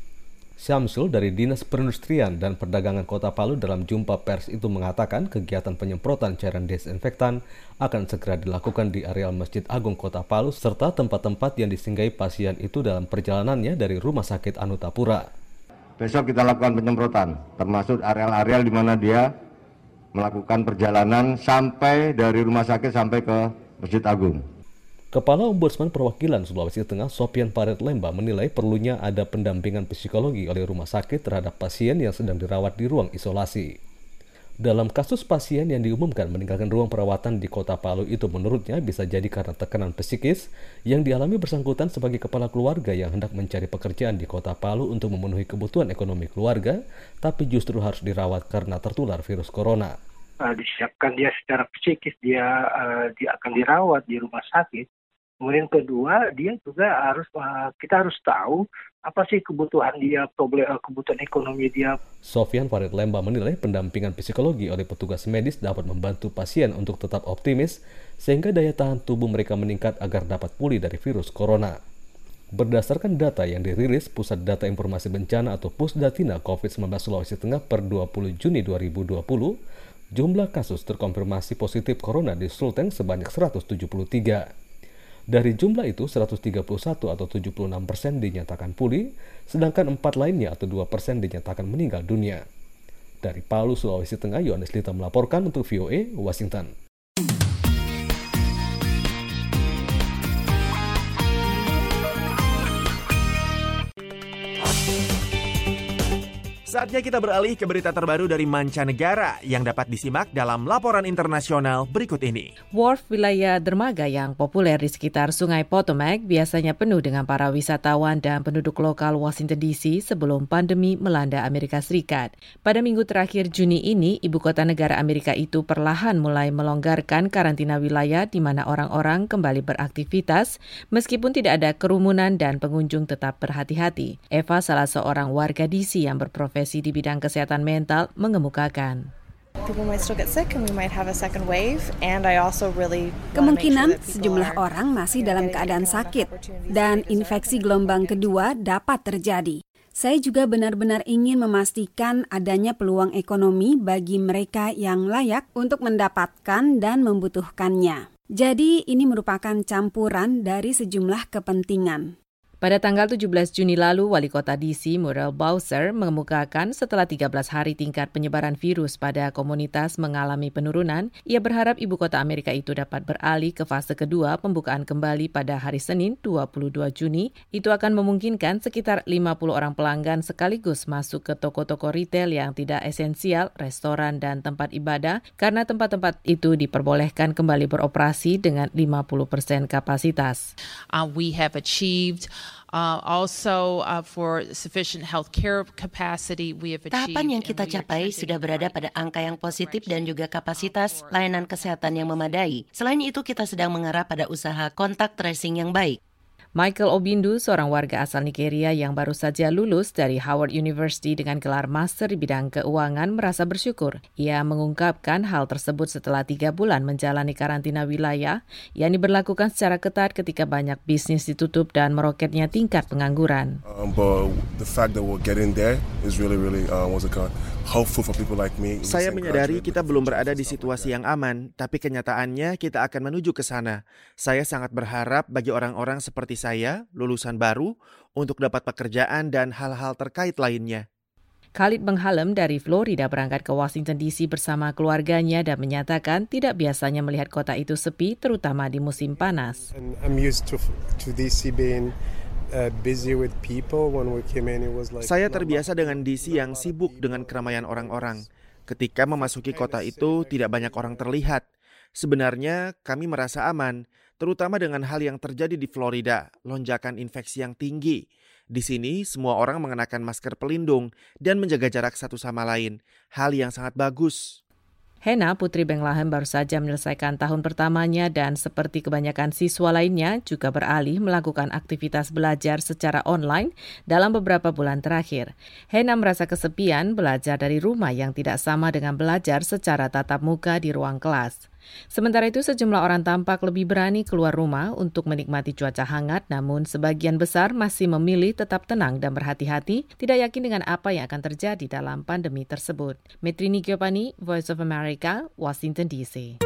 Syamsul dari Dinas Perindustrian dan Perdagangan Kota Palu dalam jumpa pers itu mengatakan kegiatan penyemprotan cairan desinfektan akan segera dilakukan di areal Masjid Agung Kota Palu serta tempat-tempat yang disinggahi pasien itu dalam perjalanannya dari Rumah Sakit Anu Tapura. Besok kita lakukan penyemprotan, termasuk areal-areal di mana dia melakukan perjalanan sampai dari rumah sakit sampai ke Masjid Agung. Kepala Ombudsman Perwakilan Sulawesi Tengah, Sopian Paret Lemba, menilai perlunya ada pendampingan psikologi oleh rumah sakit terhadap pasien yang sedang dirawat di ruang isolasi. Dalam kasus pasien yang diumumkan meninggalkan ruang perawatan di Kota Palu itu menurutnya bisa jadi karena tekanan psikis yang dialami bersangkutan sebagai kepala keluarga yang hendak mencari pekerjaan di Kota Palu untuk memenuhi kebutuhan ekonomi keluarga, tapi justru harus dirawat karena tertular virus corona. Uh, disiapkan dia secara psikis, dia uh, dia akan dirawat di rumah sakit, Kemudian kedua, dia juga harus kita harus tahu apa sih kebutuhan dia, problem kebutuhan ekonomi dia. Sofyan Farid Lemba menilai pendampingan psikologi oleh petugas medis dapat membantu pasien untuk tetap optimis sehingga daya tahan tubuh mereka meningkat agar dapat pulih dari virus corona. Berdasarkan data yang dirilis Pusat Data Informasi Bencana atau Pusdatina covid sembilan belas Sulawesi Tengah per dua puluh Juni dua ribu dua puluh, jumlah kasus terkonfirmasi positif corona di Sulteng sebanyak seratus tujuh puluh tiga. Dari jumlah itu, seratus tiga puluh satu atau tujuh puluh enam persen dinyatakan pulih, sedangkan empat lainnya atau dua persen dinyatakan meninggal dunia. Dari Palu, Sulawesi Tengah, Yohanes Lita melaporkan untuk V O A, Washington. Saatnya kita beralih ke berita terbaru dari mancanegara yang dapat disimak dalam laporan internasional berikut ini. Wharf wilayah dermaga yang populer di sekitar Sungai Potomac biasanya penuh dengan para wisatawan dan penduduk lokal Washington D C sebelum pandemi melanda Amerika Serikat. Pada minggu terakhir Juni ini, ibu kota negara Amerika itu perlahan mulai melonggarkan karantina wilayah di mana orang-orang kembali beraktivitas meskipun tidak ada kerumunan dan pengunjung tetap berhati-hati. Eva, salah seorang warga D C yang berprofesi di bidang kesehatan mental, mengemukakan. Kemungkinan sejumlah orang masih dalam keadaan sakit dan infeksi gelombang kedua dapat terjadi. Saya juga benar-benar ingin memastikan adanya peluang ekonomi bagi mereka yang layak untuk mendapatkan dan membutuhkannya. Jadi ini merupakan campuran dari sejumlah kepentingan. Pada tanggal tujuh belas Juni lalu, Wali Kota D C Muriel Bowser mengemukakan setelah tiga belas hari tingkat penyebaran virus pada komunitas mengalami penurunan, ia berharap ibu kota Amerika itu dapat beralih ke fase kedua pembukaan kembali pada hari Senin dua puluh dua Juni. Itu akan memungkinkan sekitar lima puluh orang pelanggan sekaligus masuk ke toko-toko retail yang tidak esensial, restoran dan tempat ibadah, karena tempat-tempat itu diperbolehkan kembali beroperasi dengan lima puluh persen kapasitas. Uh, we have achieved Uh, also uh, for sufficient health care capacity, we have achieved. Tahapan yang kita capai sudah berada pada angka yang positif dan juga kapasitas layanan kesehatan yang memadai. Selain itu, kita sedang mengarah pada usaha kontak tracing yang baik. Michael Obindu, seorang warga asal Nigeria yang baru saja lulus dari Howard University dengan gelar master di bidang keuangan, merasa bersyukur. Ia mengungkapkan hal tersebut setelah tiga bulan menjalani karantina wilayah yang diberlakukan secara ketat ketika banyak bisnis ditutup dan meroketnya tingkat pengangguran. Um, but the fact that we're getting there is really, really uh, what's it called? Hopeful for people like me. Saya menyadari kita belum berada di situasi yang aman, tapi kenyataannya kita akan menuju ke sana. Saya sangat berharap bagi orang-orang seperti saya, lulusan baru, untuk dapat pekerjaan dan hal-hal terkait lainnya. Khalid Benghalem dari Florida berangkat ke Washington D C bersama keluarganya dan menyatakan tidak biasanya melihat kota itu sepi, terutama di musim panas. I'm used to to D C being Uh, busy with people. When we came in, it was like Saya terbiasa dengan D C yang sibuk dengan keramaian orang-orang. Ketika memasuki kota itu tidak banyak orang terlihat. Sebenarnya kami merasa aman, terutama dengan hal yang terjadi di Florida, lonjakan infeksi yang tinggi. Di sini semua orang mengenakan masker pelindung dan menjaga jarak satu sama lain, hal yang sangat bagus. Hena, putri Benglahem, baru saja menyelesaikan tahun pertamanya dan seperti kebanyakan siswa lainnya juga beralih melakukan aktivitas belajar secara online dalam beberapa bulan terakhir. Hena merasa kesepian belajar dari rumah yang tidak sama dengan belajar secara tatap muka di ruang kelas. Sementara itu, sejumlah orang tampak lebih berani keluar rumah untuk menikmati cuaca hangat, namun sebagian besar masih memilih tetap tenang dan berhati-hati, tidak yakin dengan apa yang akan terjadi dalam pandemi tersebut. Metrini Giovanni, Voice of America, Washington D C.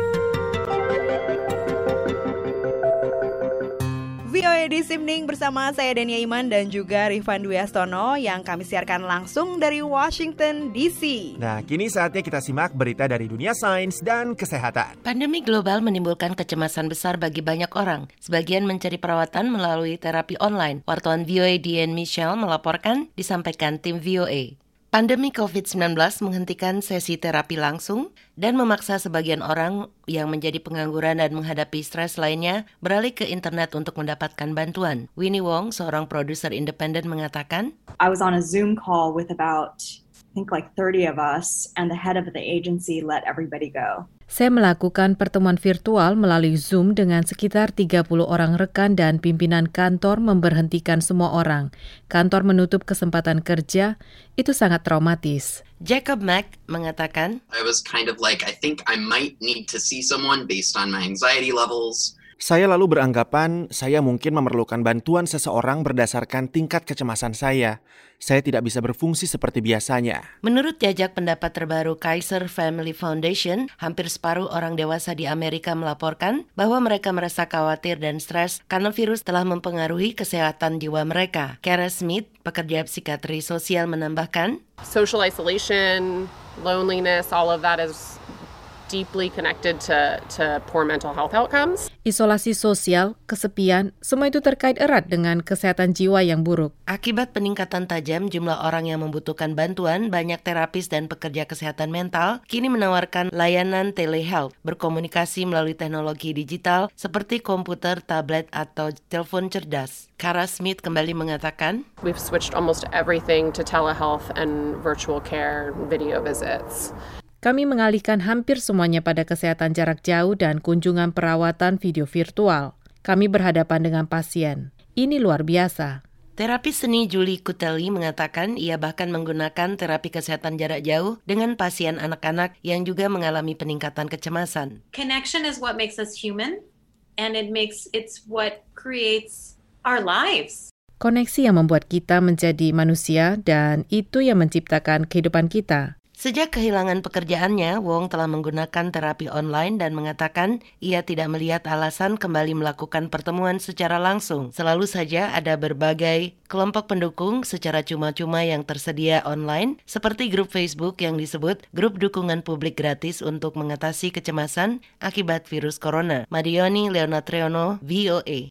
V O A This Evening bersama saya Dania Iman dan juga Rifan Dwi Astono yang kami siarkan langsung dari Washington D C. Nah, kini saatnya kita simak berita dari dunia sains dan kesehatan. Pandemi global menimbulkan kecemasan besar bagi banyak orang. Sebagian mencari perawatan melalui terapi online. Wartawan V O A Diane Michelle melaporkan, disampaikan tim V O A. Pandemi covid sembilan belas menghentikan sesi terapi langsung dan memaksa sebagian orang yang menjadi pengangguran dan menghadapi stres lainnya beralih ke internet untuk mendapatkan bantuan. Winnie Wong, seorang produser independen, mengatakan, I was on a Zoom call with about I think like thirty of us, and the head of the agency let everybody go. Saya melakukan pertemuan virtual melalui Zoom dengan sekitar tiga puluh orang rekan dan pimpinan kantor memberhentikan semua orang. Kantor menutup kesempatan kerja, itu sangat traumatis. Jacob Mack mengatakan, I was kind of like, I think I might need to see someone based on my anxiety levels. Saya lalu beranggapan saya mungkin memerlukan bantuan seseorang berdasarkan tingkat kecemasan saya. Saya tidak bisa berfungsi seperti biasanya. Menurut jajak pendapat terbaru Kaiser Family Foundation, hampir separuh orang dewasa di Amerika melaporkan bahwa mereka merasa khawatir dan stres karena virus telah mempengaruhi kesehatan jiwa mereka. Kara Smith, pekerja psikiatri sosial, menambahkan, social isolation, loneliness, all of that is deeply connected to, to poor mental health outcomes. Isolasi sosial, kesepian, semua itu terkait erat dengan kesehatan jiwa yang buruk. Akibat peningkatan tajam jumlah orang yang membutuhkan bantuan, banyak terapis dan pekerja kesehatan mental kini menawarkan layanan telehealth, berkomunikasi melalui teknologi digital seperti komputer, tablet, atau telepon cerdas. Kara Smith kembali mengatakan, We've switched almost everything to telehealth and virtual care, video visits. Kami mengalihkan hampir semuanya pada kesehatan jarak jauh dan kunjungan perawatan video virtual. Kami berhadapan dengan pasien. Ini luar biasa. Terapis seni Julie Kutelli mengatakan ia bahkan menggunakan terapi kesehatan jarak jauh dengan pasien anak-anak yang juga mengalami peningkatan kecemasan. Connection is what makes us human, and it makes it's what creates our lives. Koneksi yang membuat kita menjadi manusia dan itu yang menciptakan kehidupan kita. Sejak kehilangan pekerjaannya, Wong telah menggunakan terapi online dan mengatakan ia tidak melihat alasan kembali melakukan pertemuan secara langsung. Selalu saja ada berbagai kelompok pendukung secara cuma-cuma yang tersedia online, seperti grup Facebook yang disebut Grup Dukungan Publik Gratis untuk mengatasi kecemasan akibat virus corona. Madioni Leonatriono, V O A.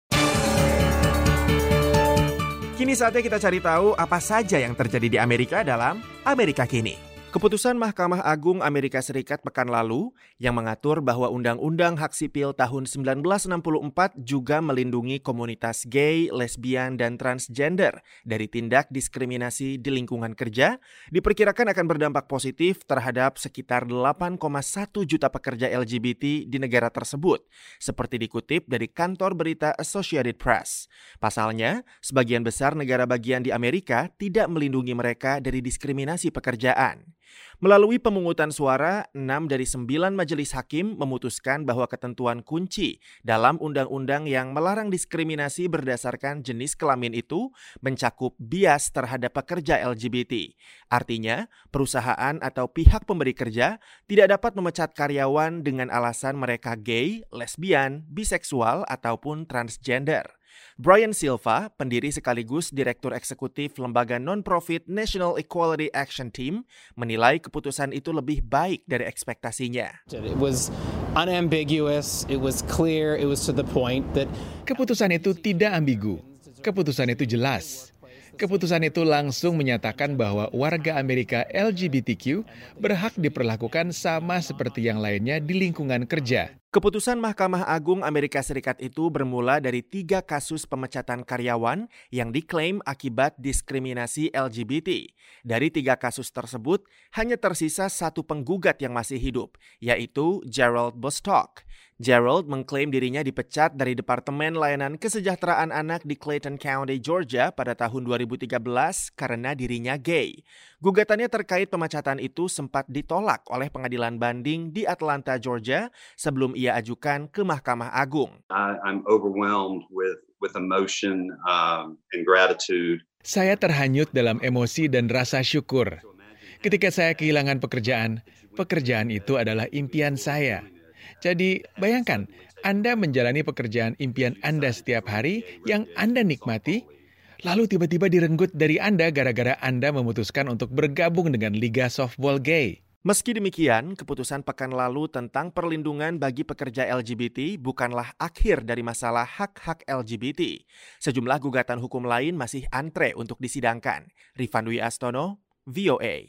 Kini saatnya kita cari tahu apa saja yang terjadi di Amerika dalam Amerika Kini. Keputusan Mahkamah Agung Amerika Serikat pekan lalu yang mengatur bahwa Undang-Undang Hak Sipil tahun sembilan belas enam puluh empat juga melindungi komunitas gay, lesbian, dan transgender dari tindak diskriminasi di lingkungan kerja, diperkirakan akan berdampak positif terhadap sekitar delapan koma satu juta pekerja L G B T di negara tersebut, seperti dikutip dari kantor berita Associated Press. Pasalnya, sebagian besar negara bagian di Amerika tidak melindungi mereka dari diskriminasi pekerjaan. Melalui pemungutan suara, enam dari sembilan majelis hakim memutuskan bahwa ketentuan kunci dalam undang-undang yang melarang diskriminasi berdasarkan jenis kelamin itu mencakup bias terhadap pekerja L G B T. Artinya, perusahaan atau pihak pemberi kerja tidak dapat memecat karyawan dengan alasan mereka gay, lesbian, biseksual, ataupun transgender. Brian Silva, pendiri sekaligus Direktur Eksekutif lembaga non-profit National Equality Action Team, menilai keputusan itu lebih baik dari ekspektasinya. It was unambiguous, it was clear, it was to the point that keputusan itu tidak ambigu. Keputusan itu jelas. Keputusan itu langsung menyatakan bahwa warga Amerika L G B T Q berhak diperlakukan sama seperti yang lainnya di lingkungan kerja. Keputusan Mahkamah Agung Amerika Serikat itu bermula dari tiga kasus pemecatan karyawan yang diklaim akibat diskriminasi L G B T. Dari tiga kasus tersebut, hanya tersisa satu penggugat yang masih hidup, yaitu Gerald Bostock. Gerald mengklaim dirinya dipecat dari Departemen Layanan Kesejahteraan Anak di Clayton County, Georgia pada tahun dua ribu tiga belas karena dirinya gay. Gugatannya terkait pemecatan itu sempat ditolak oleh pengadilan banding di Atlanta, Georgia sebelum ia ajukan ke Mahkamah Agung. I, I'm overwhelmed with with emotion um, and gratitude. Saya terhanyut dalam emosi dan rasa syukur. Ketika saya kehilangan pekerjaan, pekerjaan itu adalah impian saya. Jadi, bayangkan, Anda menjalani pekerjaan impian Anda setiap hari yang Anda nikmati, lalu tiba-tiba direnggut dari Anda gara-gara Anda memutuskan untuk bergabung dengan Liga Softball Gay. Meski demikian, keputusan pekan lalu tentang perlindungan bagi pekerja L G B T bukanlah akhir dari masalah hak-hak L G B T. Sejumlah gugatan hukum lain masih antre untuk disidangkan. Rifan Dwi Astono, V O A.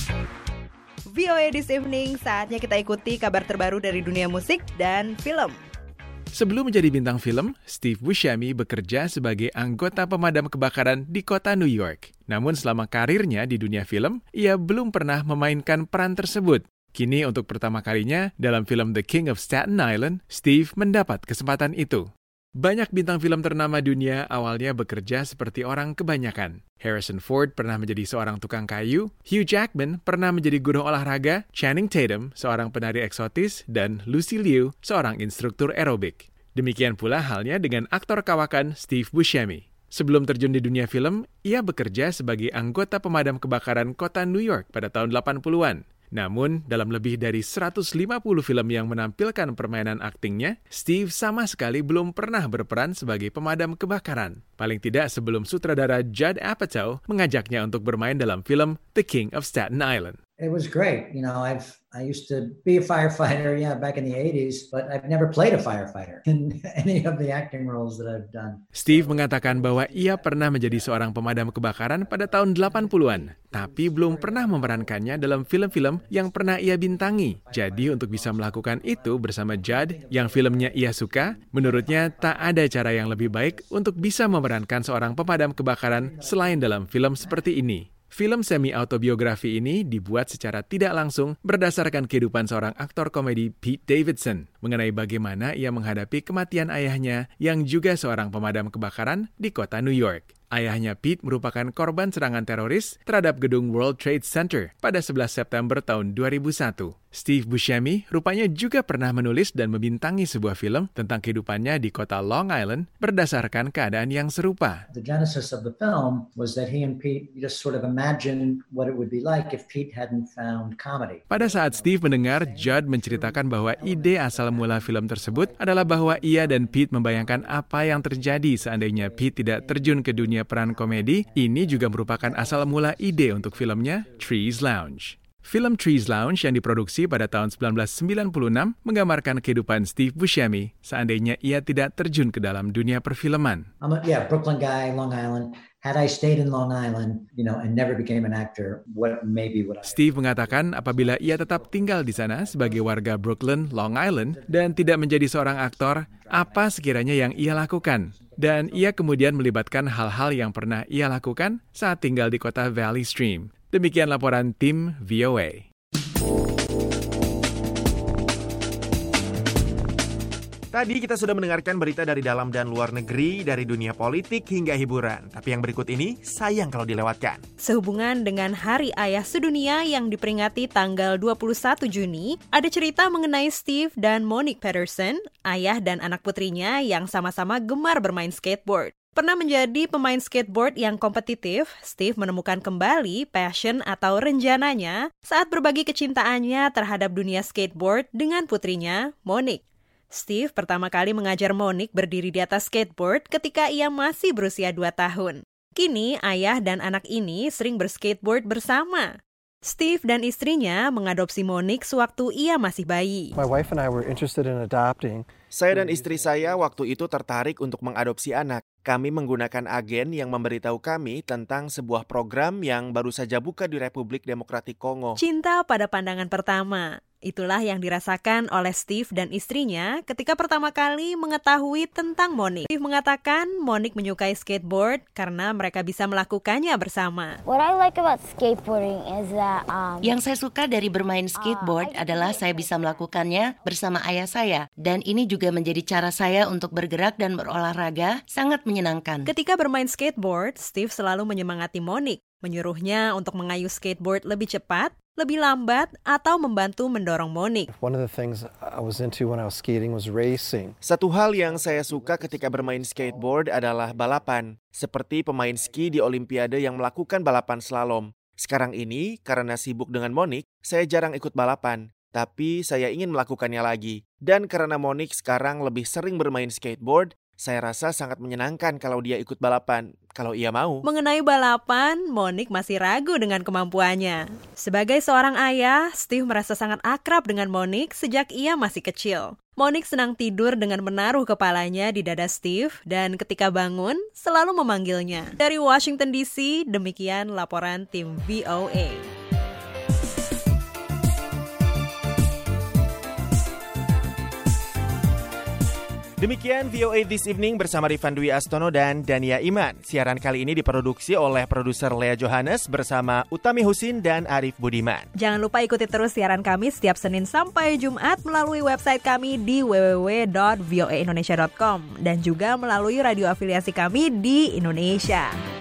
V O A This Evening, saatnya kita ikuti kabar terbaru dari dunia musik dan film. Sebelum menjadi bintang film, Steve Buscemi bekerja sebagai anggota pemadam kebakaran di kota New York. Namun selama karirnya di dunia film, ia belum pernah memainkan peran tersebut. Kini untuk pertama kalinya, dalam film The King of Staten Island, Steve mendapat kesempatan itu. Banyak bintang film ternama dunia awalnya bekerja seperti orang kebanyakan. Harrison Ford pernah menjadi seorang tukang kayu, Hugh Jackman pernah menjadi guru olahraga, Channing Tatum seorang penari eksotis, dan Lucy Liu seorang instruktur aerobik. Demikian pula halnya dengan aktor kawakan Steve Buscemi. Sebelum terjun di dunia film, ia bekerja sebagai anggota pemadam kebakaran kota New York pada tahun delapan puluhan. Namun, dalam lebih dari seratus lima puluh film yang menampilkan permainan aktingnya, Steve sama sekali belum pernah berperan sebagai pemadam kebakaran. Paling tidak sebelum sutradara Judd Apatow mengajaknya untuk bermain dalam film The King of Staten Island. It was great. You know, I've I used to be a firefighter, yeah, back in the eighties, but I've never played a firefighter in any of the acting roles that I've done. Steve mengatakan bahwa ia pernah menjadi seorang pemadam kebakaran pada tahun delapan puluhan, tapi belum pernah memerankannya dalam film-film yang pernah ia bintangi. Jadi untuk bisa melakukan itu bersama Judd, yang filmnya ia suka, menurutnya tak ada cara yang lebih baik untuk bisa memerankan seorang pemadam kebakaran selain dalam film seperti ini. Film semi-autobiografi ini dibuat secara tidak langsung berdasarkan kehidupan seorang aktor komedi Pete Davidson mengenai bagaimana ia menghadapi kematian ayahnya yang juga seorang pemadam kebakaran di kota New York. Ayahnya Pete merupakan korban serangan teroris terhadap gedung World Trade Center pada sebelas September tahun dua ribu satu. Steve Buscemi rupanya juga pernah menulis dan membintangi sebuah film tentang kehidupannya di kota Long Island berdasarkan keadaan yang serupa. The genesis of the film was that he and Pete just sort of imagined what it would be like if Pete hadn't found comedy. Pada saat Steve mendengar Judd menceritakan bahwa ide asal mula film tersebut adalah bahwa ia dan Pete membayangkan apa yang terjadi seandainya Pete tidak terjun ke dunia peran komedi, ini juga merupakan asal mula ide untuk filmnya Trees Lounge. Film Trees Lounge yang diproduksi pada tahun sembilan belas sembilan puluh enam menggambarkan kehidupan Steve Buscemi seandainya ia tidak terjun ke dalam dunia perfilman. I'm a yeah, Brooklyn guy, Long Island. Had I stayed in Long Island, you know, and never became an actor, what maybe would I... Steve mengatakan apabila ia tetap tinggal di sana sebagai warga Brooklyn, Long Island, dan tidak menjadi seorang aktor, apa sekiranya yang ia lakukan? Dan ia kemudian melibatkan hal-hal yang pernah ia lakukan saat tinggal di kota Valley Stream. Demikian laporan tim V O A. Tadi kita sudah mendengarkan berita dari dalam dan luar negeri, dari dunia politik hingga hiburan. Tapi yang berikut ini sayang kalau dilewatkan. Sehubungan dengan Hari Ayah Sedunia yang diperingati tanggal dua puluh satu Juni, ada cerita mengenai Steve dan Monique Peterson, ayah dan anak putrinya yang sama-sama gemar bermain skateboard. Pernah menjadi pemain skateboard yang kompetitif, Steve menemukan kembali passion atau renjananya saat berbagi kecintaannya terhadap dunia skateboard dengan putrinya, Monique. Steve pertama kali mengajar Monique berdiri di atas skateboard ketika ia masih berusia dua tahun. Kini, ayah dan anak ini sering berskateboard bersama. Steve dan istrinya mengadopsi Monique sewaktu ia masih bayi. My wife and I were interested in adopting. Saya dan istri saya waktu itu tertarik untuk mengadopsi anak. Kami menggunakan agen yang memberitahu kami tentang sebuah program yang baru saja buka di Republik Demokratik Kongo. Cinta pada pandangan pertama. Itulah yang dirasakan oleh Steve dan istrinya ketika pertama kali mengetahui tentang Monique. Steve mengatakan Monique menyukai skateboard karena mereka bisa melakukannya bersama. What I like about skateboarding is that um, Yang saya suka dari bermain skateboard uh, adalah saya bisa melakukannya bersama ayah saya, dan ini juga menjadi cara saya untuk bergerak dan berolahraga, sangat menyenangkan. Ketika bermain skateboard, Steve selalu menyemangati Monique, menyuruhnya untuk mengayuh skateboard lebih cepat, lebih lambat, atau membantu mendorong Monique. One of the things I was into when I was skating was racing. Satu hal yang saya suka ketika bermain skateboard adalah balapan, seperti pemain ski di Olimpiade yang melakukan balapan slalom. Sekarang ini, karena sibuk dengan Monique, saya jarang ikut balapan, tapi saya ingin melakukannya lagi. Dan karena Monique sekarang lebih sering bermain skateboard, saya rasa sangat menyenangkan kalau dia ikut balapan, kalau ia mau. Mengenai balapan, Monique masih ragu dengan kemampuannya. Sebagai seorang ayah, Steve merasa sangat akrab dengan Monique sejak ia masih kecil. Monique senang tidur dengan menaruh kepalanya di dada Steve, dan ketika bangun, selalu memanggilnya. Dari Washington D C, demikian laporan tim V O A. Demikian V O A This Evening bersama Rifan Dwi Astono dan Dania Iman. Siaran kali ini diproduksi oleh produser Lea Johannes bersama Utami Husin dan Arif Budiman. Jangan lupa ikuti terus siaran kami setiap Senin sampai Jumat melalui website kami di w w w dot voa indonesia dot com dan juga melalui radio afiliasi kami di Indonesia.